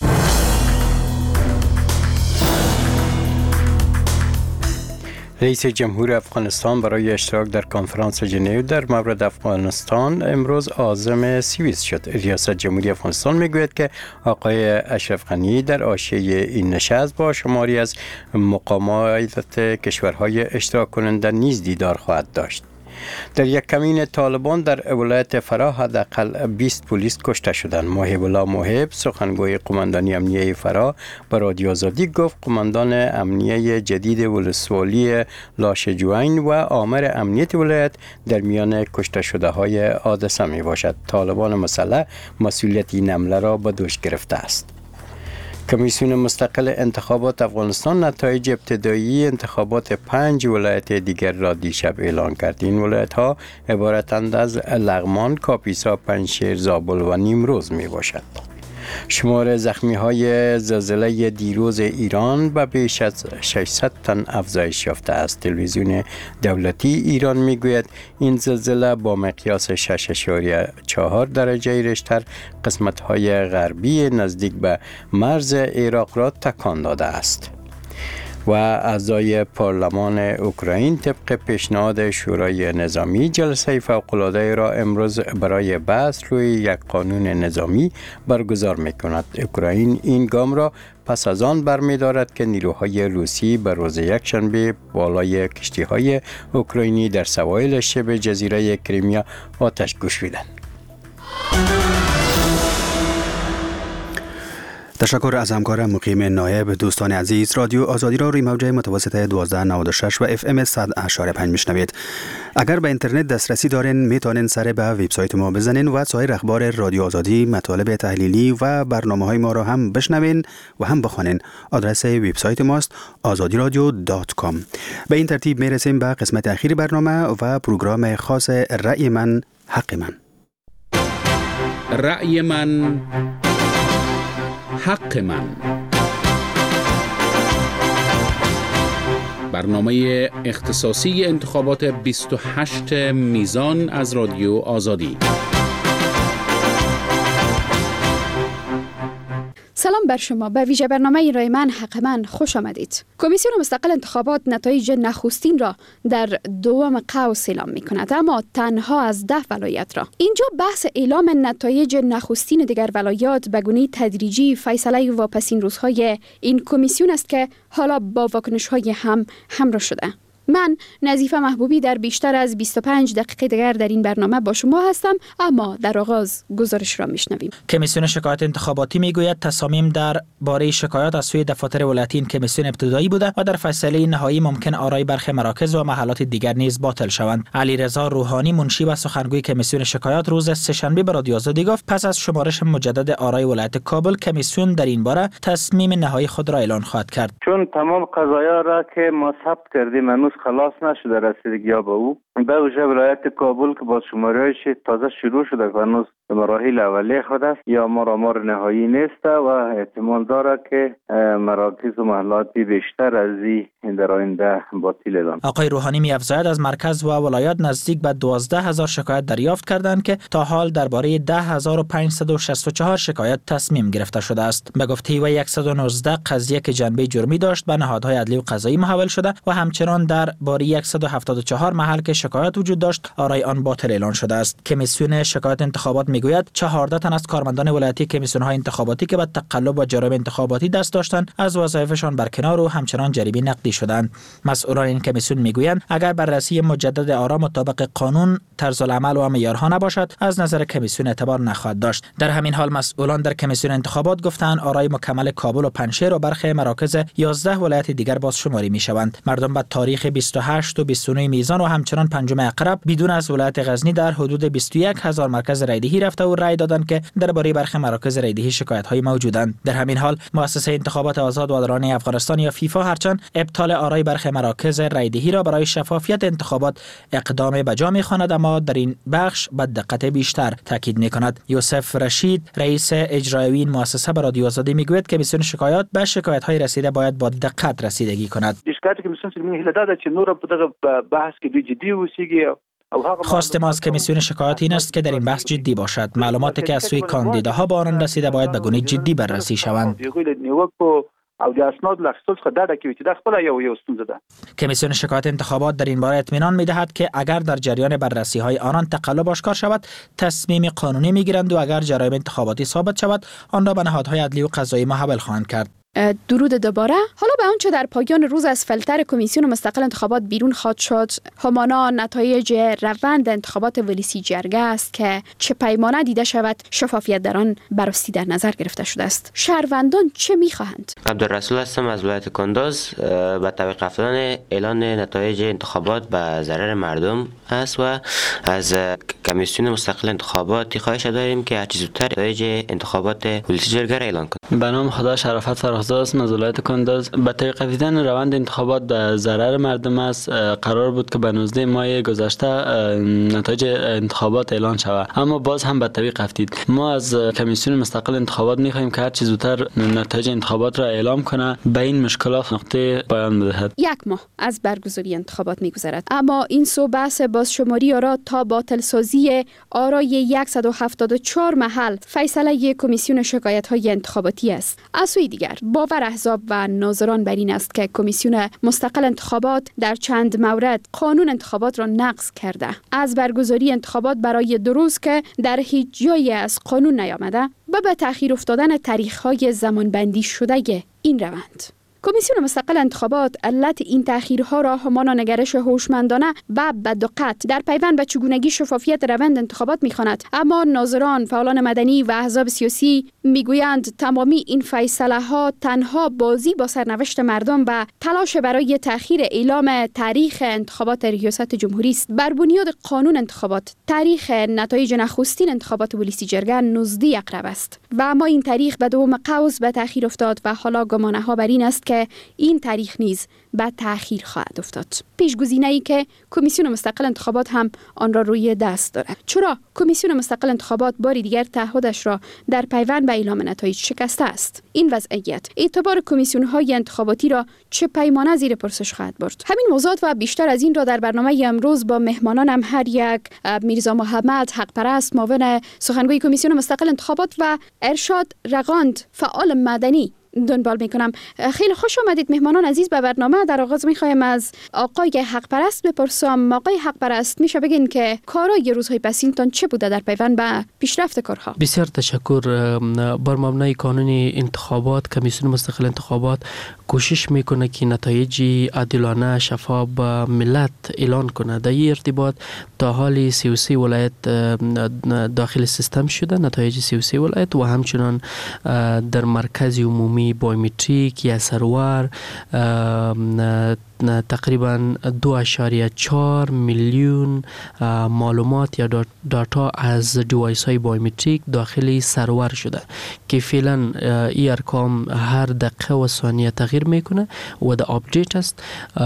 رئیس جمهور افغانستان برای اشتراک در کنفرانس ژنو در مورد افغانستان امروز عازم سوئیس شد. ریاست جمهوری افغانستان میگوید که آقای اشرف غنی در حاشیه این نشست با شماری از مقامات کشورهای اشتراک کننده نیز دیدار خواهد داشت. در یک کمین طالبان در ولایت فرا حداقل بیست پلیس کشته شدند. محب الله محب سخنگوی قماندانی امنیه فرا به رادیو آزادی گفت قماندان امنیه جدید ولسوالی لاشجوین و آمر امنیت ولایت در میان کشته شده های حادثه می باشد. طالبان مسلح مسئولیت این حمله را به دوش گرفته است. کمیسیون مستقل انتخابات افغانستان نتایج ابتدایی انتخابات پنج ولایت دیگر را دیشب اعلان کرد. این ولایت ها عبارتند از لغمان، کاپیسا، پنجشیر، زابل و نیمروز می باشد. شمار زخمی های زلزله دیروز ایران به بیش از ششصد تن افزایش یافته است. تلویزیون دولتی ایران میگوید این زلزله با مقیاس شش اشاریه چهار درجه ریشتر قسمت های غربی نزدیک به مرز عراق را تکان داده است. و اعضای پارلمان اوکراین طبق پیشنهاد شورای نظامی جلسه فوق‌العاده را امروز برای بحث روی یک قانون نظامی برگزار می‌کند. اوکراین این گام را پس از آن برمی‌دارد که نیروهای روسی به روز یکشنبه بالای کشتی‌های اوکراینی در سواحل شبه جزیره کریمیا آتش گشودند. تشکر از همکارم مقیم نایب. دوستان عزیز، رادیو آزادی را روی موج متوسط دوازده نود و شش و اف ام صد و پنج میشنوید. اگر به اینترنت دسترسی دارین میتونین سر به وبسایت ما بزنین و سایر اخبار رادیو آزادی، مطالب تحلیلی و برنامه‌های ما را هم بشنوین و هم بخوانین. آدرس وبسایت ماست آزادی رادیو دات کام. به این ترتیب میرسیم به قسمت اخیر برنامه و پروگرام خاص رأی من حق من. رأی من حق من، برنامه اختصاصی انتخابات بیست و هشت میزان از رادیو آزادی. سلام بر شما. به ویژه برنامه رای من حق من خوش آمدید. کمیسیون مستقل انتخابات نتایج نخستین را در دوم قوس اعلام می کند، اما تنها از ده ولایت را. اینجا بحث اعلام نتایج نخستین دیگر ولایات به گونه تدریجی فیصله واپسین روزهای این کمیسیون است که حالا با واکنش های هم همراه شده. من نظیفه محبوبی در بیشتر از بیست و پنج دقیقه دیگر در این برنامه با شما هستم، اما در آغاز گزارش را میشنویم. کمیسیون شکایات انتخاباتی میگوید تصامیم در باره شکایات از سوی دفاتر ولایتی این کمیسیون ابتدایی بوده و در فیصله نهایی ممکن آرای برخی مراکز و محلات دیگر نیز باطل شوند. علیرضا روحانی منشی و سخنگوی کمیسیون شکایات روز سه‌شنبه به رادیو آزادی گفت پس از شمارش مجدد آرای ولایت کابل کمیسیون در این باره تصمیم نهایی خود را اعلان خواهد کرد. چون تمام قضایا را که ما ثبت کردیم هنوز خلاص نشده رسیدگی ها به او به ویژه ولایت کابل که با شماریش تازه شروع شده و هنوز مراحل اولیه خود است یا آمار نهایی نیست و احتمال داره که مراکز و محلاتی بیشتر از این در آینده باطل اعلام. آقای روحانی می افزاید از مرکز و ولایات نزدیک به دوازده هزار شکایت دریافت کردند که تا حال درباره ده هزار و پانصد و شصت و چهار شکایت تصمیم گرفته شده است. به گفته او صد و نوزده قضیه که جنبه جرمی داشت به نهادهای عدلی و قضایی محول شده و همچنان در باره صد و هفتاد و چهار محل که شکایت وجود داشت آرای آن باطل اعلان شده است. کمیسیون شکایت انتخابات میگوید چهارده تن از کارمندان ولایتی کمیسیون‌های انتخاباتی که به تقلب و جرایم انتخاباتی دست داشتند از وظایفشان برکنار و همچنان جریمه نقدی شدند. مسئولان این کمیسیون میگویند اگر بررسی مجدد آرا مطابق قانون، طرز العمل و معیارها نباشد از نظر کمیسیون اعتبار نخواهد داشت. در همین حال مسئولان در کمیسیون انتخابات گفتند آرای مکمل کابل و پنجشیر و برخی مراکز یازده ولایت دیگر بازشماری میشوند. مردم به تاریخ بیست و هشت و بیست و نه میزان و همچنان پنجم عقرب بدون از ولایت غزنی در حدود بیست و یک هزار مرکز رایدهی رفته و رای دادند که درباره برخی مراکز رایدهی شکایت‌های موجودند. در همین حال مؤسسه انتخابات آزاد و عادلانه افغانستان یا فیفا هرچند ابطال آرای برخی مراکز رایدهی را برای شفافیت انتخابات اقدام به جا می‌خواند، اما در این بخش به دقت بیشتر تاکید می‌کند. یوسف رشید رئیس اجرایی این مؤسسه به رادیو آزادی میگوید که کمیسیون شکایات به شکایت‌های رسیده باید با دقت رسیدگی کند. شکایت کمیسیون سیمین هله داده چې نور په دغه بحث کې دوی جدي اوسیږي. خواست ما از کمیسیون شکایات این است که در این بحث جدی باشد. معلوماتی که از سوی کاندیداها به آنان رسیده باید به گونه جدی بررسی شوند. او د اسناد لغستل خدای کې چې د خپل یو یو ستونزه ده. کمیسیون شکایت انتخابات در این باره اطمینان می‌دهد که اگر در جریان بررسی‌های آنان تقلب آشکار شود تصمیم قانونی می‌گیرند و اگر جرایم انتخاباتی ثابت شود آن را به نهادهای عدلی و قضایی محول خواهند کرد. درود دوباره. حالا به آنچه در پایان روز از فلتر کمیسیون مستقل انتخابات بیرون خواهد شد همانا نتایج روند انتخابات ولیسی جرگه است که چه پیمانه دیده شود شفافیت در آن بررسی در نظر گرفته شده است. شهروندان چه می‌خواهند؟ عبدالرسول هستم از ولایت کندز. با توقیف افتادن اعلان نتایج انتخابات به ضرر مردم است و از کمیسیون مستقل انتخابات خواهش داریم که هر چه زودتر نتایج انتخابات ولیسی جرگه را اعلان کنند. به نام خدا شرافت فرخزاد است از ولایت کندز. با توقیف دیدن روند انتخابات به ضرر مردم است. قرار بود که به نوزده ماه گذشته نتایج انتخابات اعلان شود، اما باز هم به توقیف افتید. ما از کمیسیون مستقل انتخابات می‌خواهیم که هر چه زودتر نتایج انتخابات را اعلام کنه، به این مشکلات نقطه پایان بدهد. یک ماه از برگزاری انتخابات می‌گذرد، اما این سو بحث بازشماری آرا تا باطل سازی آرای صد و هفتاد و چهار محل فیصله کمیسیون شکایت‌های انتخاباتی است. از سوی دیگر باور احزاب و ناظران بر این است که کمیسیون مستقل انتخابات در چند مورد قانون انتخابات را نقض کرده. از برگزاری انتخابات برای دو روز که در هیچ جایی از قانون نیامده و به تأخیر افتادن تاریخ‌های زمانبندی شده این روند. کمیسیون مستقل انتخابات علت این تأخیرها را همانا نگرش هوشمندانه و بدقت در پیوند به چگونگی شفافیت روند انتخابات می‌خواند، اما ناظران، فعالان مدنی و احزاب سیاسی میگویند تمامی این فیصله ها تنها بازی با سرنوشت مردم و تلاش برای تأخیر اعلام تاریخ انتخابات ریاست جمهوری است. بر بنیاد قانون انتخابات تاریخ نتایج نخستین انتخابات ولیسی جرگه نوزده اقرب است و اما این تاریخ به دوم قوس به تأخیر افتاد و حالا گمانه ها بر این است که این تاریخ نیز به تأخیر خواهد افتاد. پیشگزینه‌ای که کمیسیون مستقل انتخابات هم آن را روی دست دارد. چرا کمیسیون مستقل انتخابات باری دیگر تعهدش را در پیوند به اعلام نتایج شکسته است؟ این وضعیت اعتبار کمیسیون‌های انتخاباتی را چه پیمانه زیر پرسش خواهد برد؟ همین موضوعات و بیشتر از این را در برنامه امروز با مهمانانم هر یک میرزا محمد حق پرست معاون سخنگوی کمیسیون مستقل انتخابات و ارشاد رقاند فعال مدنی دنبال میکنم. خیلی خوش آمدید مهمانان عزیز به برنامه. در آغاز میخوایم از آقای حق پرست بپرسم. آقای حق پرست میشه بگین که کارای روزهای پسینتان چه بوده در پیوند به پیشرفت کارها؟ بسیار تشکر. بر مبنای قانون انتخابات کمیسیون مستقل انتخابات کوشش میکنه که نتایج عادلانه شفاف به ملت اعلان کنه. در این ارتباط تا حال سی و سه ولایت داخل سیستم شده نتایج سی و سه ولایت و همچنان در مرکز عمومی بایومتریک یا سروار تقریبا دو اشاریه چهار میلیون معلومات یا داتا از دیوایس های بایومتریک داخل سرور شده که فعلا این ارقام هر دقیقه و ثانیه تغییر میکنه و در آپدیت است.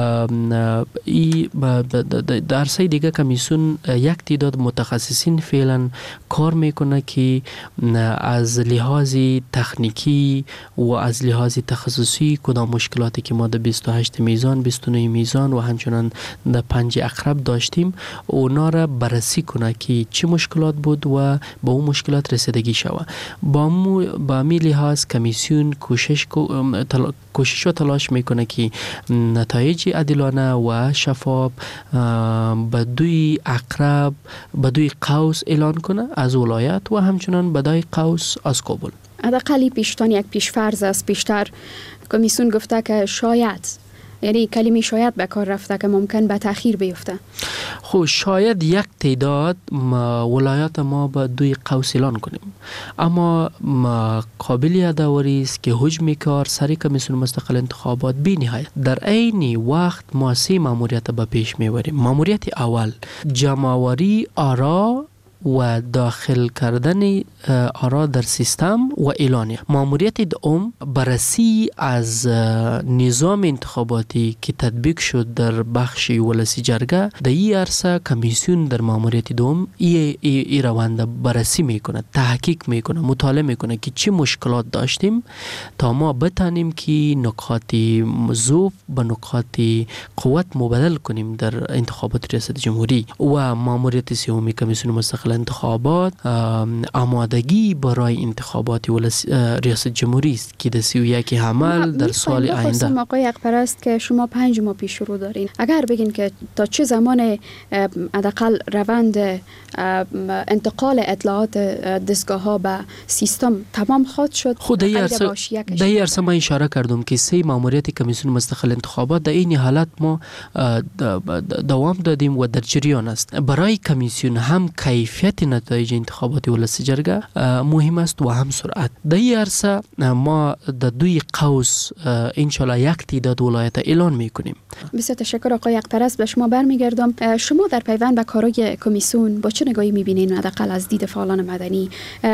ای در سه دیگه کمیسیون یک تعداد متخصصین فعلا کار میکنه که از لحاظ تکنیکی و از لحاظ تخصصی کدام مشکلاتی که ما در بیست و هشت میزان، بیست و نه میزان و همچنان در پنج اقرب داشتیم اونا را بررسی کنه که چه مشکلات بود و با اون مشکلات رسیدگی شود. با با می لحاظ کمیسیون کوشش کوشش و تلاش میکنه که نتایج عادلانه و شفاف به دوی اقرب به دوی قوس اعلان کنه از ولایت و همچنان به دوی قوس از کابل. حداقل پیشتان یک پیشفرض است. پیشتر کمیسیون گفته که شاید، یعنی کلمه شاید به کار رفته که ممکن به تأخیر بیفته. خب شاید یک تعداد ولایات ما به دوی قوس اعلان کنیم، اما قابل یادآوری است که حجم کار سری کمیسیون مستقل انتخابات بی نهایت. در عین وقت ما سه ماموریت به پیش میبریم. ماموریت اول جمع‌آوری آرا و داخل کردن آرا در سیستم و اعلانیه. ماموریت دوم بررسی از نظام انتخاباتی که تطبیق شد در بخش ولسی جرگه. در این عرصه کمیسیون در ماموریت دوم ای, ای, ای روند بررسی میکنه، تحقیق میکنه، مطالعه میکنه که چه مشکلات داشتیم تا ما بتانیم که نکات ضعف به نکات قوت مبدل کنیم در انتخابات ریاست جمهوری. و ماموریت سوم کمیسیون مستقل انتخابات آمادگی برای انتخابات ریاست جمهوری است که در سی و یک حمل در سال آینده. آقای حقپرست که شما پنج ماه پیش رو دارین، اگر بگین که تا چه زمان حداقل روند انتقال اطلاعات دستگاه ها به سیستم تمام خواهد شد؟ خود در این عرصه ما اشاره کردم که سه ماموریت کمیسیون مستقل انتخابات در این حالت ما دوام دادیم و در جریان است. برای کمیسیون هم کیفیت نتایج انتخابات ولسی جرگه مهم است و هم سرعت. در این عرصه ما در دوی قوس انشالله یک تعداد ولایت اعلان میکنیم. بسیار تشکر آقای حقپرست. به شما برمیگردم. شما در پیوند به کارای کمیسیون با چه نگاهی میبینین حداقل از دید فعالان مدنی؟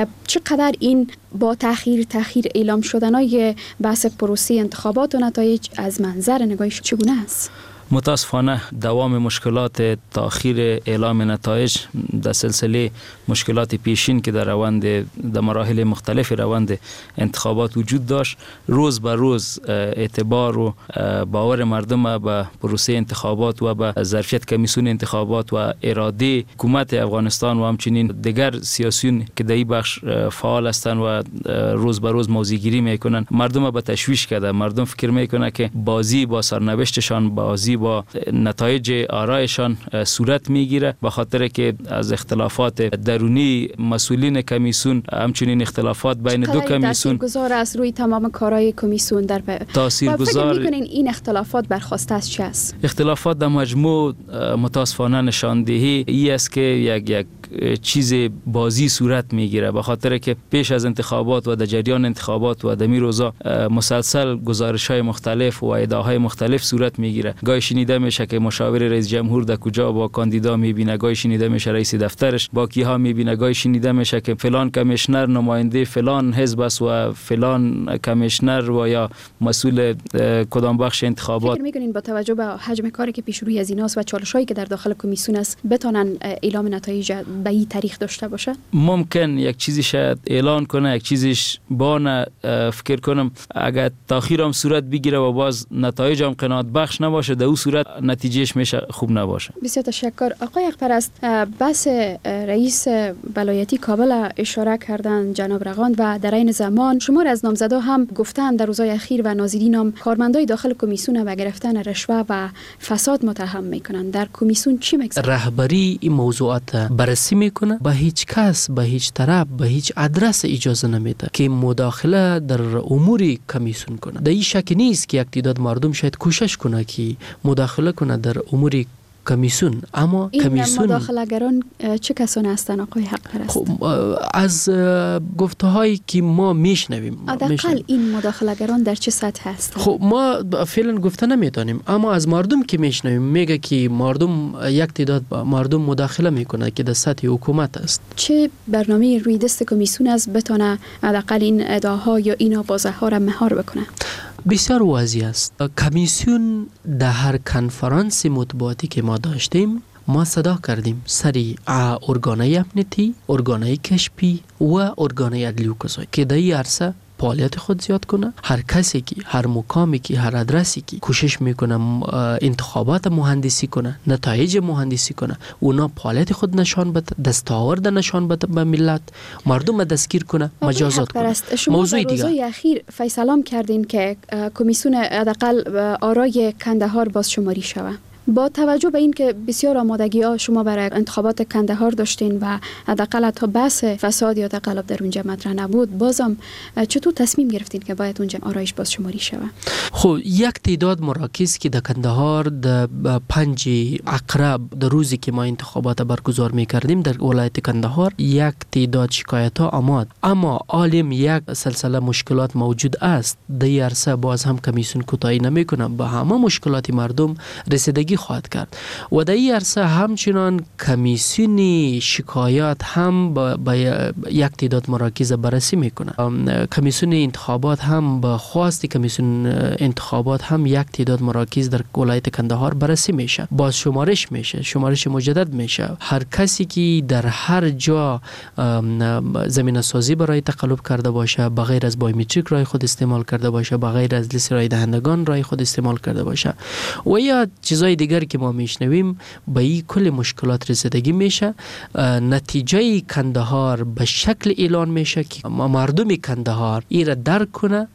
چقدر این با تأخیر تأخیر اعلام شدنای بحث پروسه انتخابات و نتایج از منظر نگاهی چگونه است؟ متاسفانه دوام مشکلات تأخیر اعلام نتایج در سلسله مشکلات پیشین که در روند در مراحل مختلف روند انتخابات وجود داشت روز به روز اعتبار و باور مردم به پروسه انتخابات و به ظرفیت کمیسیون انتخابات و اراده حکومت افغانستان و همچنین دیگر سیاسیون که در این بخش فعال هستند و روز به روز موضع‌گیری میکنن مردم به تشویش کرده. مردم فکر میکنه که بازی با سرنوشتشان، بازی با نتایج آرایشان صورت میگیره، به خاطر که از اختلافات درونی مسئولین کمیسیون همچنین اختلافات بین دو کمیسیون تاثیرگذار است روی تمام کارهای کمیسیون. در تاثیرگذار فکر میکنین این اختلافات برخواسته از چه است؟ اختلافات در مجموع متاسفانه نشاندهی ای است که یک یک چیز بازی صورت میگیره، به خاطر که پیش از انتخابات و در جریان انتخابات و در می روزا مسلسل گزارش‌های مختلف و ادعاهای مختلف صورت میگیره. گاهی شنیده میشه که مشاور رئیس جمهور در کجا با کاندیدا میبینه، گاهی شنیده میشه رئیس دفترش با کیها میبینه، گاهی شنیده میشه که فلان کمیشنر نماینده فلان حزب است و فلان کمیشنر و یا مسئول کدام بخش انتخابات. فکر میکنین با توجه به حجم کاری که پیش روی از ایناست و چالش‌هایی که در داخل کمیسیون است بتونن اعلام نتایج به این تاریخ داشته باشه؟ ممکن یک چیزی شاید اعلان کنه، یک چیزیش با نه فکر کنم اگر تاخیر هم صورت بگیره و باز نتایج هم قناعت بخش نباشه در اون صورت نتیجهش میشه خوب نباشه. بسیار تشکر. آقای حقپرست، بس رئیس ولایتی کابل اشاره کردن جناب رغاند و در این زمان شمار از نامزدا هم گفتن در روزهای اخیر و ناظرین هم کارمندای داخل کمیسیون به گرفتن رشوه و فساد متهم میکنن. در کمیسیون چی میگذره؟ رهبری این موضوعات بررسی میکنه، به هیچ کس، به هیچ طرف، به هیچ ادرس اجازه نمیده که مداخله در امور کمیسیون کنه. در این شک نیست که یک تعداد مردم شاید کوشش کنه که مداخله کنه در امور کمیسیون. اما این کمیسیون مداخله‌گران چه کسانی هستند آقای حق پرست؟ خب از گفته هایی که ما میشنویم، حداقل این مداخله‌گران در چه سطح هست؟ خب ما فعلا گفته نمیتونیم، اما از مردم که میشنویم میگه که مردم یک تعداد مردم مداخله میکنه که در سطح حکومت است. چه برنامه روی دست کمیسیون است بتونه حداقل این ادعاها یا این آوازه ها را مهار بکنه؟ بسیار واضح است. کمیسیون در هر کنفرانس مطبوعاتی که ما داشتیم ما صدا کردیم سری ارگانهای امنیتی، ارگانهای کشفی و ارگانهای عدلی و قضایی که در این عرصه فعالیت خود زیاد کنه. هر کسی که هر مقامی که هر ادرسی که کوشش میکنه انتخابات مهندسی کنه، نتایج مهندسی کنه، اونا فعالیت خود نشان بده، دستاورد نشان بده به ملت، مردم دستگیر کنه، مجازات کنه. موضوع دیگه روزهای اخیر فیصله کردین که کمیسیون حداقل آرای کندهار بازشماری شوه. با توجه به این که بسیار آمادگی ها شما برای انتخابات کندهار داشتین و حداقل حتی بحث فساد یا تقلب در اونجا مطرح نبود، بازم چطور تصمیم گرفتین که باید اونجا آرایش بازشماری شوه؟ خب یک تعداد مراکز که در کندهار در پنج عقرب در روزی که ما انتخابات برگزار میکردیم در ولایت کندهار یک تعداد شکایت ها آمد، اما عالم یک سلسله مشکلات موجود است. در عرصه باز هم کمیسیون کوتاهی نمیکنه، به همه مشکلات مردم رسیدگی خواهد کرد و در این عرصه همچنان کمیسیون شکایات هم با یک تعداد مراکز بررسی میکنه. کمیسیون انتخابات هم با خواست کمیسیون انتخابات هم یک تعداد مراکز در ولایت کندهار بررسی میشه، باز شمارش میشه، شمارش مجدد میشه. هر کسی که در هر جا زمینه سازی برای تقلب کرده باشه، بغیر از بایومتریک رای خود استعمال کرده باشه، بغیر از لیست رای دهندگان رای خود استعمال کرده باشه و یا چیزای دیگر که ما میشنویم، به این کل مشکلات رسیدگی میشه. نتیجه کندهار به شکل اعلان میشه که مردم کندهار این را درک کنه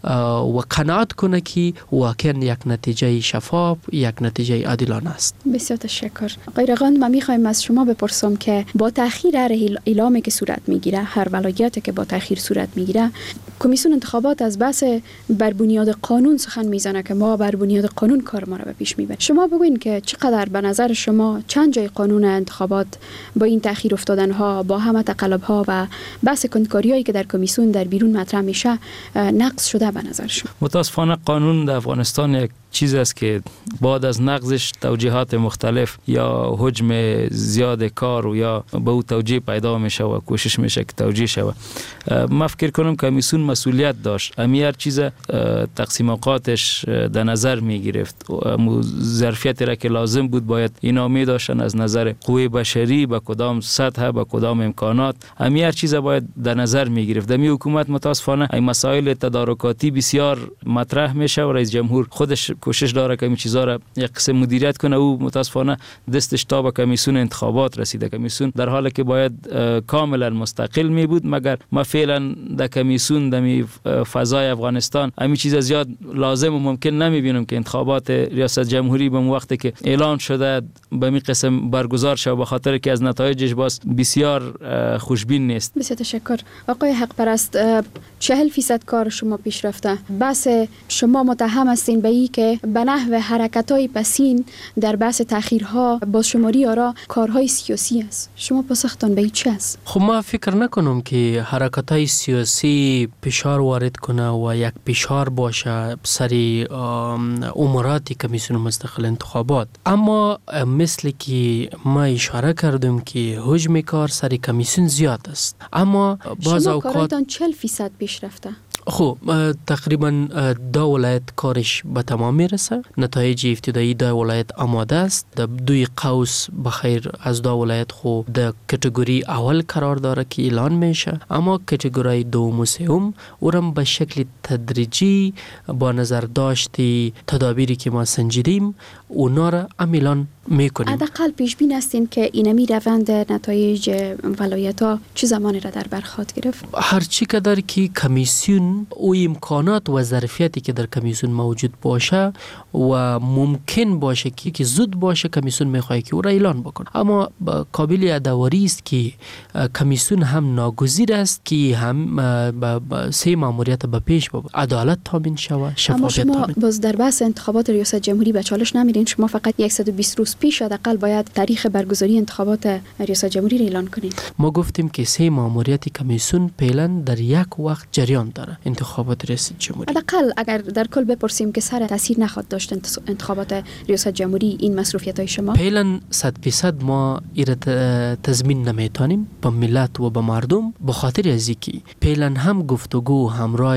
و قناعت کنه که واقعا یک نتیجه شفاف، یک نتیجه عادلانه است. بسیار تشکر. آقای رقاند، ما میخوایم از شما بپرسم که با تأخیر هر اعلامی که صورت میگیره، هر ولایتی که با تأخیر صورت میگیره، کمیسیون انتخابات از بحث بر بنیاد قانون سخن میزنه که ما بر بنیاد قانون کار ما رو به پیش میبریم. شما بگوین که چقدر به نظر شما چند جای قانون انتخابات با این تأخیر افتادن ها، با همه تقلب ها و بحث کنکاریایی که در کمیسیون در بیرون مطرح میشه نقض شده به نظر شما؟ متاسفانه قانون در افغانستان یک چیز است که بعد از نقضش توجیهات مختلف یا حجم زیاد کار و یا به او توجیه پیدا میشه و کوشش میشه که توجیه شود. من فکر کنم کمیسیون مسئولیت داشت، امی هر چیز تقسیم اوقاتش در نظر میگرفت، ظرفیتی را که لازم بود باید اینا می داشتن از نظر قوه بشری به کدام سطح به کدام امکانات، امی هر چیز باید در نظر میگرفت. دمی حکومت متاسفانه این مسائل تدارکاتی بسیار مطرح میشه و رئیس جمهور خودش کوشش داره که این چیزا را یک قسم مدیریت کنه. او متاسفانه دستش تا به کمیسیون انتخابات رسیده. کمیسیون در حالی که باید کاملا مستقل می بود، مگر ما فعلا در کمیسیون در فضای افغانستان همین چیز زیاد لازم و ممکن نمی بینم که انتخابات ریاست جمهوری به وقتی که اعلان شده به می قسم برگزار شود، به خاطر که از نتایجش باز بسیار خوشبین نیست. بسیار تشکر. آقای حق پرست، چهل فیصد کار شما پیش رفته. بس شما متهم هستین به این که به نحو حرکت‌های پسین در بحث تأخیرها بازشماری آرا کارهای سیاسی است. شما پاسختان به این چه است؟ خب ما فکر نکنم که حرکت‌های سیاسی فشار وارد کنه و یک فشار باشه سری اموراتی کمیسیون مستقل انتخابات، اما مثل که ما اشاره کردم که حجم کار سری کمیسیون زیاد است، اما باز شما اوقات کارایتان چهل فیصد پیش رفته. خب تقریبا دو ولایت کارش به تمام میرسه. نتایج ابتدایی دو ولایت آماده است. در دوی قوس بخیر از دو ولایت خو در کاتگوری اول قرار داره که اعلان میشه، اما کاتگوری دوم و سوم اونم به شکل تدریجی با نظر داشتی تدابیری که ما سنجیدیم اونا را اعلان میکنیم. حداقل پیش بین هستین که اینمی روند نتایج ولایت ها چه زمانی را در بر خواهد گرفت؟ هر چی قدر که کمیسیون کمیسیون او امکانات و ظرفیتی که در کمیسیون موجود باشه و ممکن باشه که که زود باشه کمیسیون میخواد که او را اعلان بکنه. اما قابل یادآوری است که کمیسیون هم ناگزیر است که هم سه ماموریت به پیش ببرد، عدالت تامین شود، شفافیت تامین. اما شما باز در بحث انتخابات ریاست جمهوری به چالش نمیرین؟ شما فقط صد و بیست روز پیش حداقل باید تاریخ برگزاری انتخابات ریاست جمهوری را اعلان کنید. ما گفتیم که سه ماموریت کمیسیون فعلا در یک وقت جریان داره، انتخابات ریاست جمهوری. حداقل اگر در کل بپرسیم که سر تاثیر نخواهد داشت انتخابات ریاست جمهوری این مصروفیت های شما؟ فعلا صد درصد ما ایره تضمین نمیتونیم به ملت و به مردم، به خاطر از اینکه فعلا هم گفتگو همراه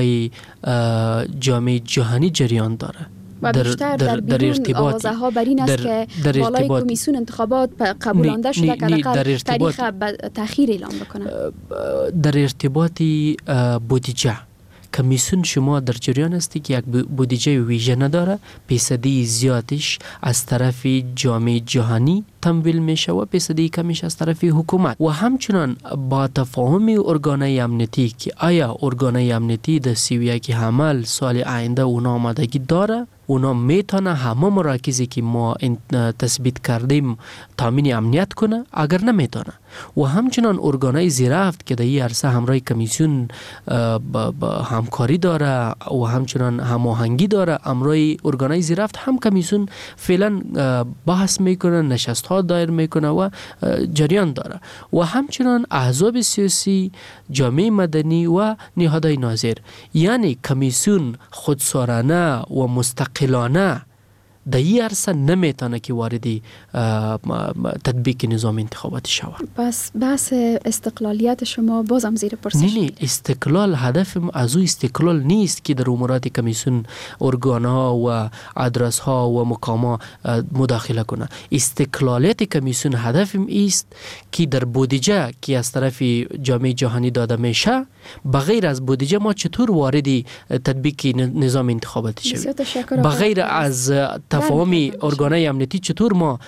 جامعه جهانی جریان داره و بیشتر در, در, در بیرون آوازه ها بر این است که بالای کمیسیون انتخابات قبولانده شده که حداقل تاریخ تأخیر اعلام بکنه. در ارتباط بودجه کمیسیون شما در جریان است که یک بودجه ویژه نداره، پیصدی زیادش از طرف جامعه جهانی تمویل میشه و پیصدی کمیش از طرف حکومت. و همچنان با تفاهم ارگانهای امنیتی که آیا ارگانهای امنیتی در سی و یک حمل سال آینده اونا آمادگی داره، اونا میتونه همه مراکزی که ما تثبیت کردیم تامین امنیت کنه، اگر نمیتونه. و همچنان ارگانهای زیرفت که در این عرصه همراه کمیسیون همکاری داره و همچنان هماهنگی داره، همراه ارگانهای زیرفت هم کمیسیون فعلا بحث میکنه، نشست ها دایر میکنه و جریان داره. و همچنان احزاب سیاسی، جامعه مدنی و نهادهای ناظر. یعنی کمیسیون خودسارانه و مستقلانه در این عرصه نمیتونه که واردی تطبیق نظام انتخاباتی شود. پس بحث استقلالیت شما بازم زیر پرسش؟ نه نه، استقلال هدف از او استقلال نیست که در امورات کمیسیون ارگانها و ادرس ها و مقامات مداخله کنه. استقلالیت کمیسیون هدف است که در بودجه که از طرف جامعه جهانی داده میشه، بغیر از بودجه ما چطور واردی تطبیق نظام انتخاباتی شویم؟ بغیر از تفاهم ارگانهای امنیتی چطور ما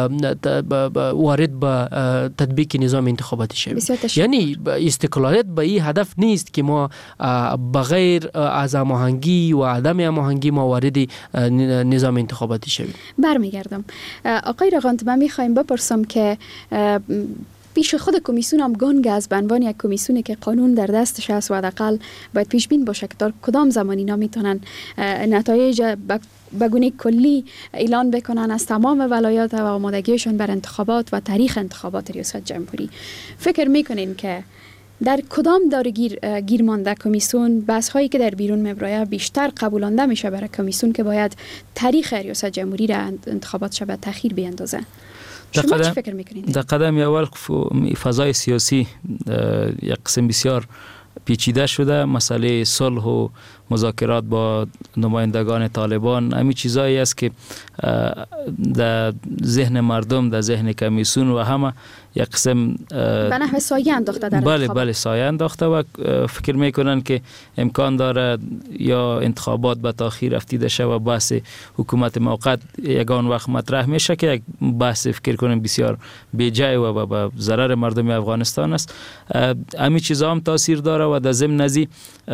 وارد به تطبیق نظام انتخاباتی شویم؟ یعنی استقلالیت به این هدف نیست که ما بغیر از هماهنگی و عدم هماهنگی ما وارد نظام انتخاباتی شویم. برمیگردم آقای رقانت، من میخوایم بپرسم که پیش خود کمیسیون هم گنگ از به عنوان یک کمیسیونی که قانون در دستش است و حداقل باید پیش بین باشه که در کدام زمانی اینا میتونن نتایج به گونه کلی اعلان بکنن از تمام ولایات و آمادگیشون بر انتخابات و تاریخ انتخابات ریاست جمهوری. فکر میکنین که در کدام داره گیر, گیر مانده کمیسیون؟ بحث هایی که در بیرون مبرایه بیشتر قبولانده میشه برای کمیسیون که باید تاریخ ریاست جمهوری را انتخابات شبه تأخیر بیاندازه. شما چی فکر میکنید؟ در قدم اول فضای سیاسی یک قسم بسیار پیچیده شده. مسئله صلح و مذاکرات با نمایندگان طالبان همین چیزایی است که در ذهن مردم، در ذهن کمیسیون و همه یک قسم به نحو سایه انداخته در بله انتخابات. بله سایه انداخته و فکر میکنن که امکان داره یا انتخابات به تاخیر رفتیده شه و بحث حکومت موقت یگان وقت مطرح میشه که یک بحث فکر کنم بسیار بی‌جای و به ضرر مردم افغانستان است. همین چیزا هم تاثیر داره و در ضمن ازی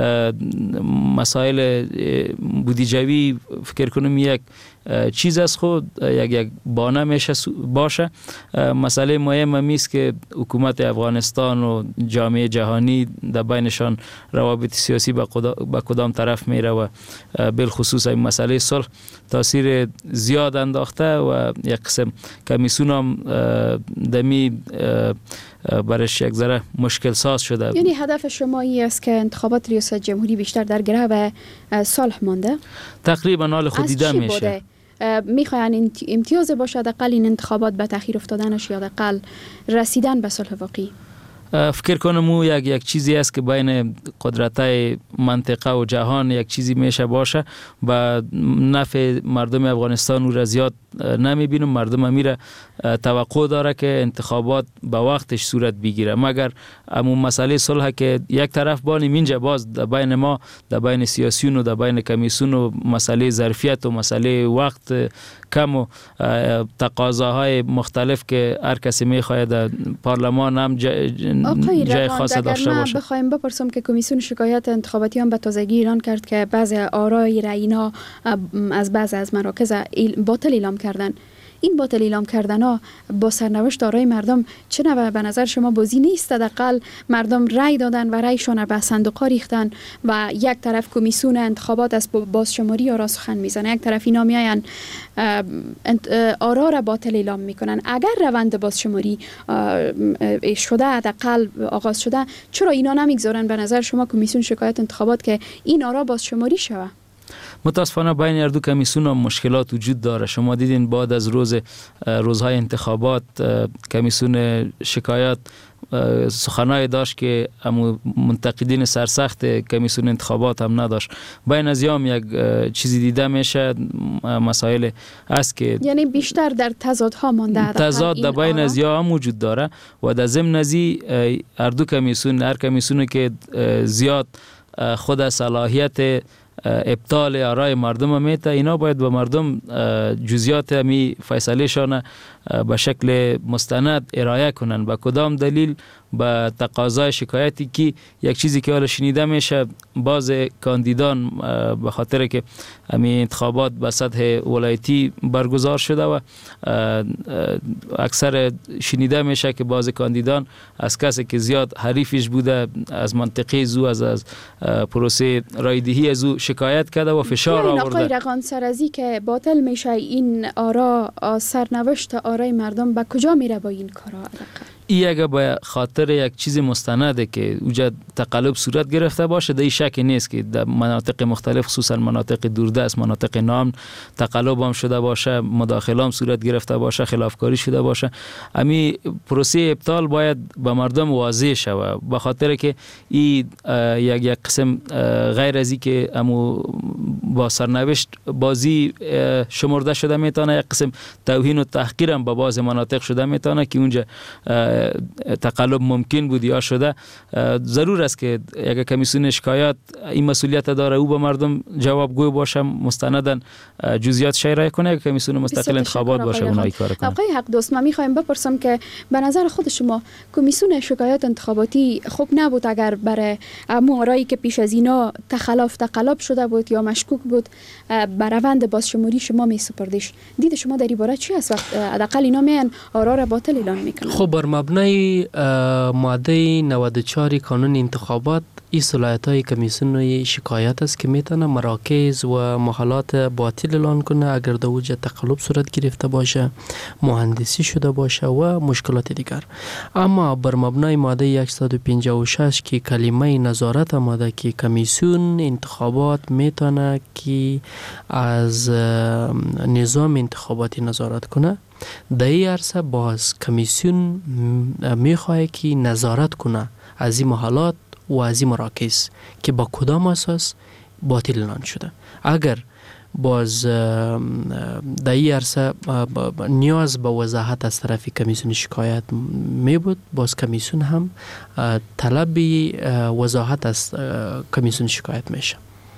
مسائل بودجوی فکر کنم یک چیز از خود یک یک بانه میشه باشه. مسئله مهم هم است که حکومت افغانستان و جامعه جهانی در بینشان روابط سیاسی به کدام طرف میره و بالخصوص این مسئله صلح تاثیر زیاد انداخته و یک قسم کمیسیون هم دمی برش یک ذره مشکل ساز شده. یعنی هدف شما ای است که انتخابات ریاست جمهوری بیشتر در گره صلح مانده؟ تقریبا حال خود دیده میشه. میخواین امتیاز باشه حداقل این انتخابات به تأخیر افتادنش یا حداقل رسیدن به صلح واقعی؟ فکر کنم او یک یک چیزی است که بین قدرت‌های منطقه و جهان یک چیزی میشه باشه و نفع مردم افغانستان رو زیاد نمیبینم. مردم امیره توقع داره که انتخابات به وقتش صورت بگیره، مگر امون مسئله صلح که یک طرف بانیم اینجا باز در بین ما، در بین سیاسیون و در بین کمیسیون و مسئله ظرفیت و مسئله وقت کم و تقاضاهای مختلف که هر کسی میخواد در پارلمان هم جای خاص داشته باشه. بخوایم بپرسم که کمیسیون شکایات انتخاباتی هم به تازگی اعلان کرد که بعضی آرای راینا از بعضی از مراکز باطل اعلام کردن. این باطل اعلام کردن ها با سرنوشت آرای مردم چه نوع به نظر شما بازی نیست؟ حداقل مردم رای دادن و رایشون به صندوق ها ریختن و یک طرف کمیسیون انتخابات از بازشماری آرا سخن میزنه، یک طرف اینا میاین آرا را باطل اعلام میکنن. اگر روند بازشماری شده حداقل آغاز شده، چرا اینا نمیگذارن به نظر شما کمیسیون شکایات انتخابات که این آرا بازشماری شود؟ متاسفانه بین هر دو کمیسیون هم مشکلات وجود داره. شما دیدین بعد از روز روزهای انتخابات کمیسیون شکایات سخنای داشت که منتقدین سرسخت کمیسیون انتخابات هم نداشت. بین از یام یک چیزی دیده میشه، مسائل است که یعنی بیشتر در تضادها مانده. تضاد در بین از یام وجود داره و در ضمن ازی هر دو کمیسیون، هر کمیسیونی که زیاد خود صلاحیت ابطال آرای مردم میته، اینا باید به مردم جزئیات می فیصله شان به شکل مستند ارائه کنن. به کدام دلیل به تقاضای شکایتی که یک چیزی که حالا شنیده میشه، بعض کاندیدان به خاطر که همین انتخابات به سطح ولایتی برگزار شده و اکثر شنیده میشه که بعض کاندیدان از کسی که زیاد حریفش بوده از منطقه زو از از پروسه رایدهی زو شکایت کرده و فشار آورده. آقای رقان سرازی که باطل میشه این آرا، سرنوشت آرای مردم به کجا میره با این کارا؟ ای اگه به خاطر یک چیز مستنده که اوجا تقلب صورت گرفته باشه، در این شک نیست که در مناطق مختلف خصوصا مناطق دوردست، مناطق نام تقلب هم شده باشه، مداخله هم صورت گرفته باشه، خلافکاری شده باشه. امی پروسه ابطال باید به مردم واضح شود، به خاطر که این یک یک قسم غیر از این که امو با سرنوشت بازی شمرده شده میتونه، یک قسم توهین و تحقیر هم به بعض مناطق شده میتونه که اونجا تقلب ممکن بود یا شده. ضرور است که یک کمیسیون شکایات این مسئولیت داره، او به مردم جوابگوی باشه، مستندن جزئیات شایع کنه، یک کمیسیون مستقل انتخابات باشه اونایی کار کنه. آقای حق دوست، ما میخوایم بپرسم که به نظر خود شما کمیسیون شکایات انتخاباتی خوب نبود اگر برای مورایی که پیش از اینا تخلاف تقلب شده بود یا مشکوک بود بر روند بازشماری شما میسپردیش؟ دید شما در این باره چی است وقت حداقل اینا میان آرا را باطل اعلام میکنن؟ خب بر مبنای ماده نود و چهار کانون انتخابات این صلاحیت‌های کمیسیون شکایت است که میتونه مراکز و محلات باطل اعلان کنه اگر در اوج تقلب صورت گرفته باشه، مهندسی شده باشه و مشکلات دیگر. اما بر مبنای ماده صد و پنجاه و شش که کلمه نظارت آمده که کمیسیون انتخابات میتونه که از نظام انتخاباتی نظارت کنه، در این عرصه باز کمیسیون میخواه که نظارت کنه از این محلات و از این مراکز که با کدام اساس باطل اعلان شده. اگر باز در این عرصه نیاز به وضاحت از طرف کمیسیون شکایت می بود، باز کمیسیون هم طلب وضاحت از کمیسیون شکایت میشه.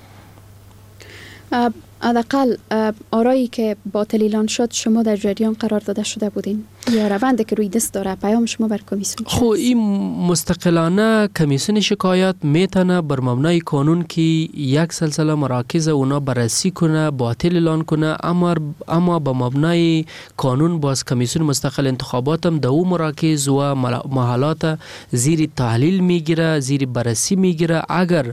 حداقل آرایی که باطل اعلان شد شما در جریان قرار داده شده بودین یا روند که روی دست داره پیام شما بر کمیسیون؟ خب این مستقلانه کمیسیون شکایت میتونه بر مبنای قانون که یک سلسله مراکز اونا بررسی کنه، باطل اعلان کنه، اما اما به مبنای قانون باز کمیسیون مستقل انتخابات هم در او مراکز و محلات زیر تحلیل میگیره، زیر بررسی میگیره. اگر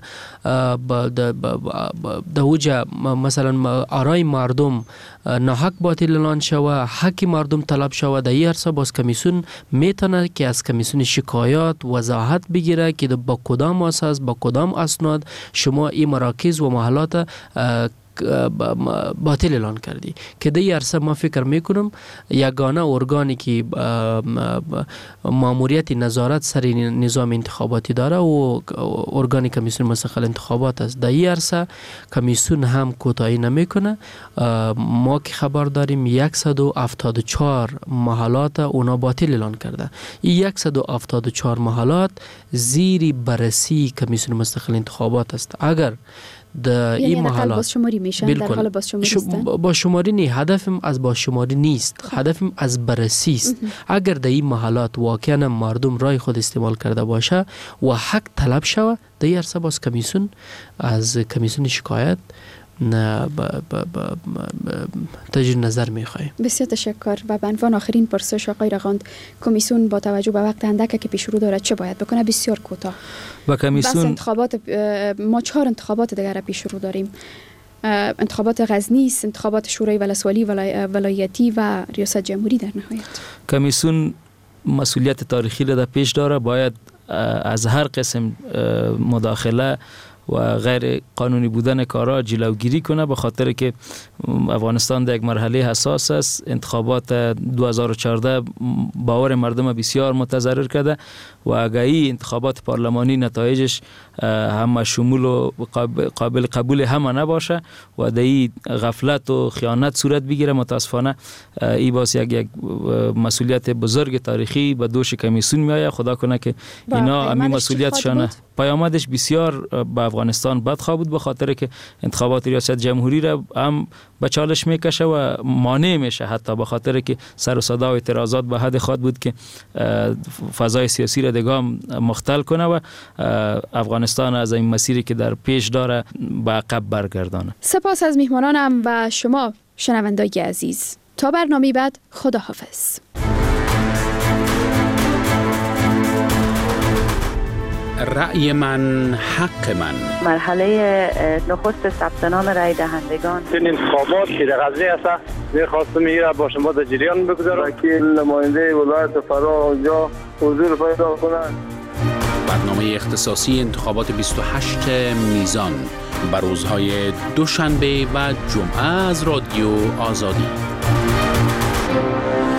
در اوجه مثلا آرای مردم ناحق باطل اعلان شوه، حق مردم طلب شوه، در این عرصه باز کمیسیون میتونه که از کمیسیون شکایات وضاحت بگیره که با کدام اساس، با کدام اسناد شما این مراکز و محلات باطل اعلان کردی. که در این عرصه ما فکر میکنم یگانه ارگانی که ماموریت نظارت سر نظام انتخاباتی داره و ارگان کمیسیون مستقل انتخابات است. در این عرصه کمیسیون هم کوتاهی نمیکنه. ما که خبر داریم صد و هفتاد و چهار محلات اونا باطل اعلان کرده. این صد و هفتاد و چهار محلات زیر بررسی کمیسیون مستقل انتخابات است. اگر در یعنی این محلات باز شماری میشن در حال باز شماری ش... با شماری نی، هدفم از باز شماری نیست، خب. هدفم از بررسی است. اگر در این محلات واقعا مردم رای خود استعمال کرده باشه و حق طلب شوه، در این عرصه باز کمیسیون از کمیسیون شکایت نه با با با تجدید نظر میخواهیم. بسیار تشکر. و به عنوان آخرین پرسش آقای رغاند، کمیسیون با توجه به وقت اندک که پیش رو داره چه باید بکنه؟ بسیار کوتاه. و کمیسیون بس انتخابات، ما چهار انتخابات دیگر پیش رو داریم. انتخابات غزنی است، انتخابات شورای ولسوالی، ولایتی و ریاست جمهوری. در نهایت کمیسیون مسئولیت تاریخی را در پیش داره، باید از هر قسم مداخله و غیر قانونی بودن کارا جلوگیری کنه، به خاطر که افغانستان در یک مرحله حساس است. انتخابات دو هزار و چهارده باور مردم بسیار متضرر کرده و اگه انتخابات پارلمانی نتایجش همه شمول و قابل قبول همه نباشه و در این غفلت و خیانت صورت بگیره، متاسفانه این باز یک یک مسئولیت بزرگ تاریخی به دوش کمیسیون میآید. خدا کنه که اینا همین مسئولیتشانه. پیامدش بسیار به افغانستان بدخواه بود، به خاطر که انتخابات ریاست جمهوری را هم به چالش میکشه و مانع میشه، حتی به خاطر که سر و صدا و اعتراضات به حد خود بود که فضای سیاسی را دگام مختل کنه و افغانستان از این مسیری که در پیش داره به عقب برگردانه. سپاس از میهمانانم و شما شنوندگان عزیز. تا برنامه بعد، خدا حافظ. رأی من حق من. مرحله نخست ثبت نام رای دهندگان. این انتخابات که در غزنی است، می‌خواستم میره با شما در جریان بگذارم. وکیل نماینده ولایت فرا اونجا حضور پیدا کنند. برنامه اختصاصی انتخابات بیست و هشت میزان بر روزهای دوشنبه و جمعه از رادیو آزادی.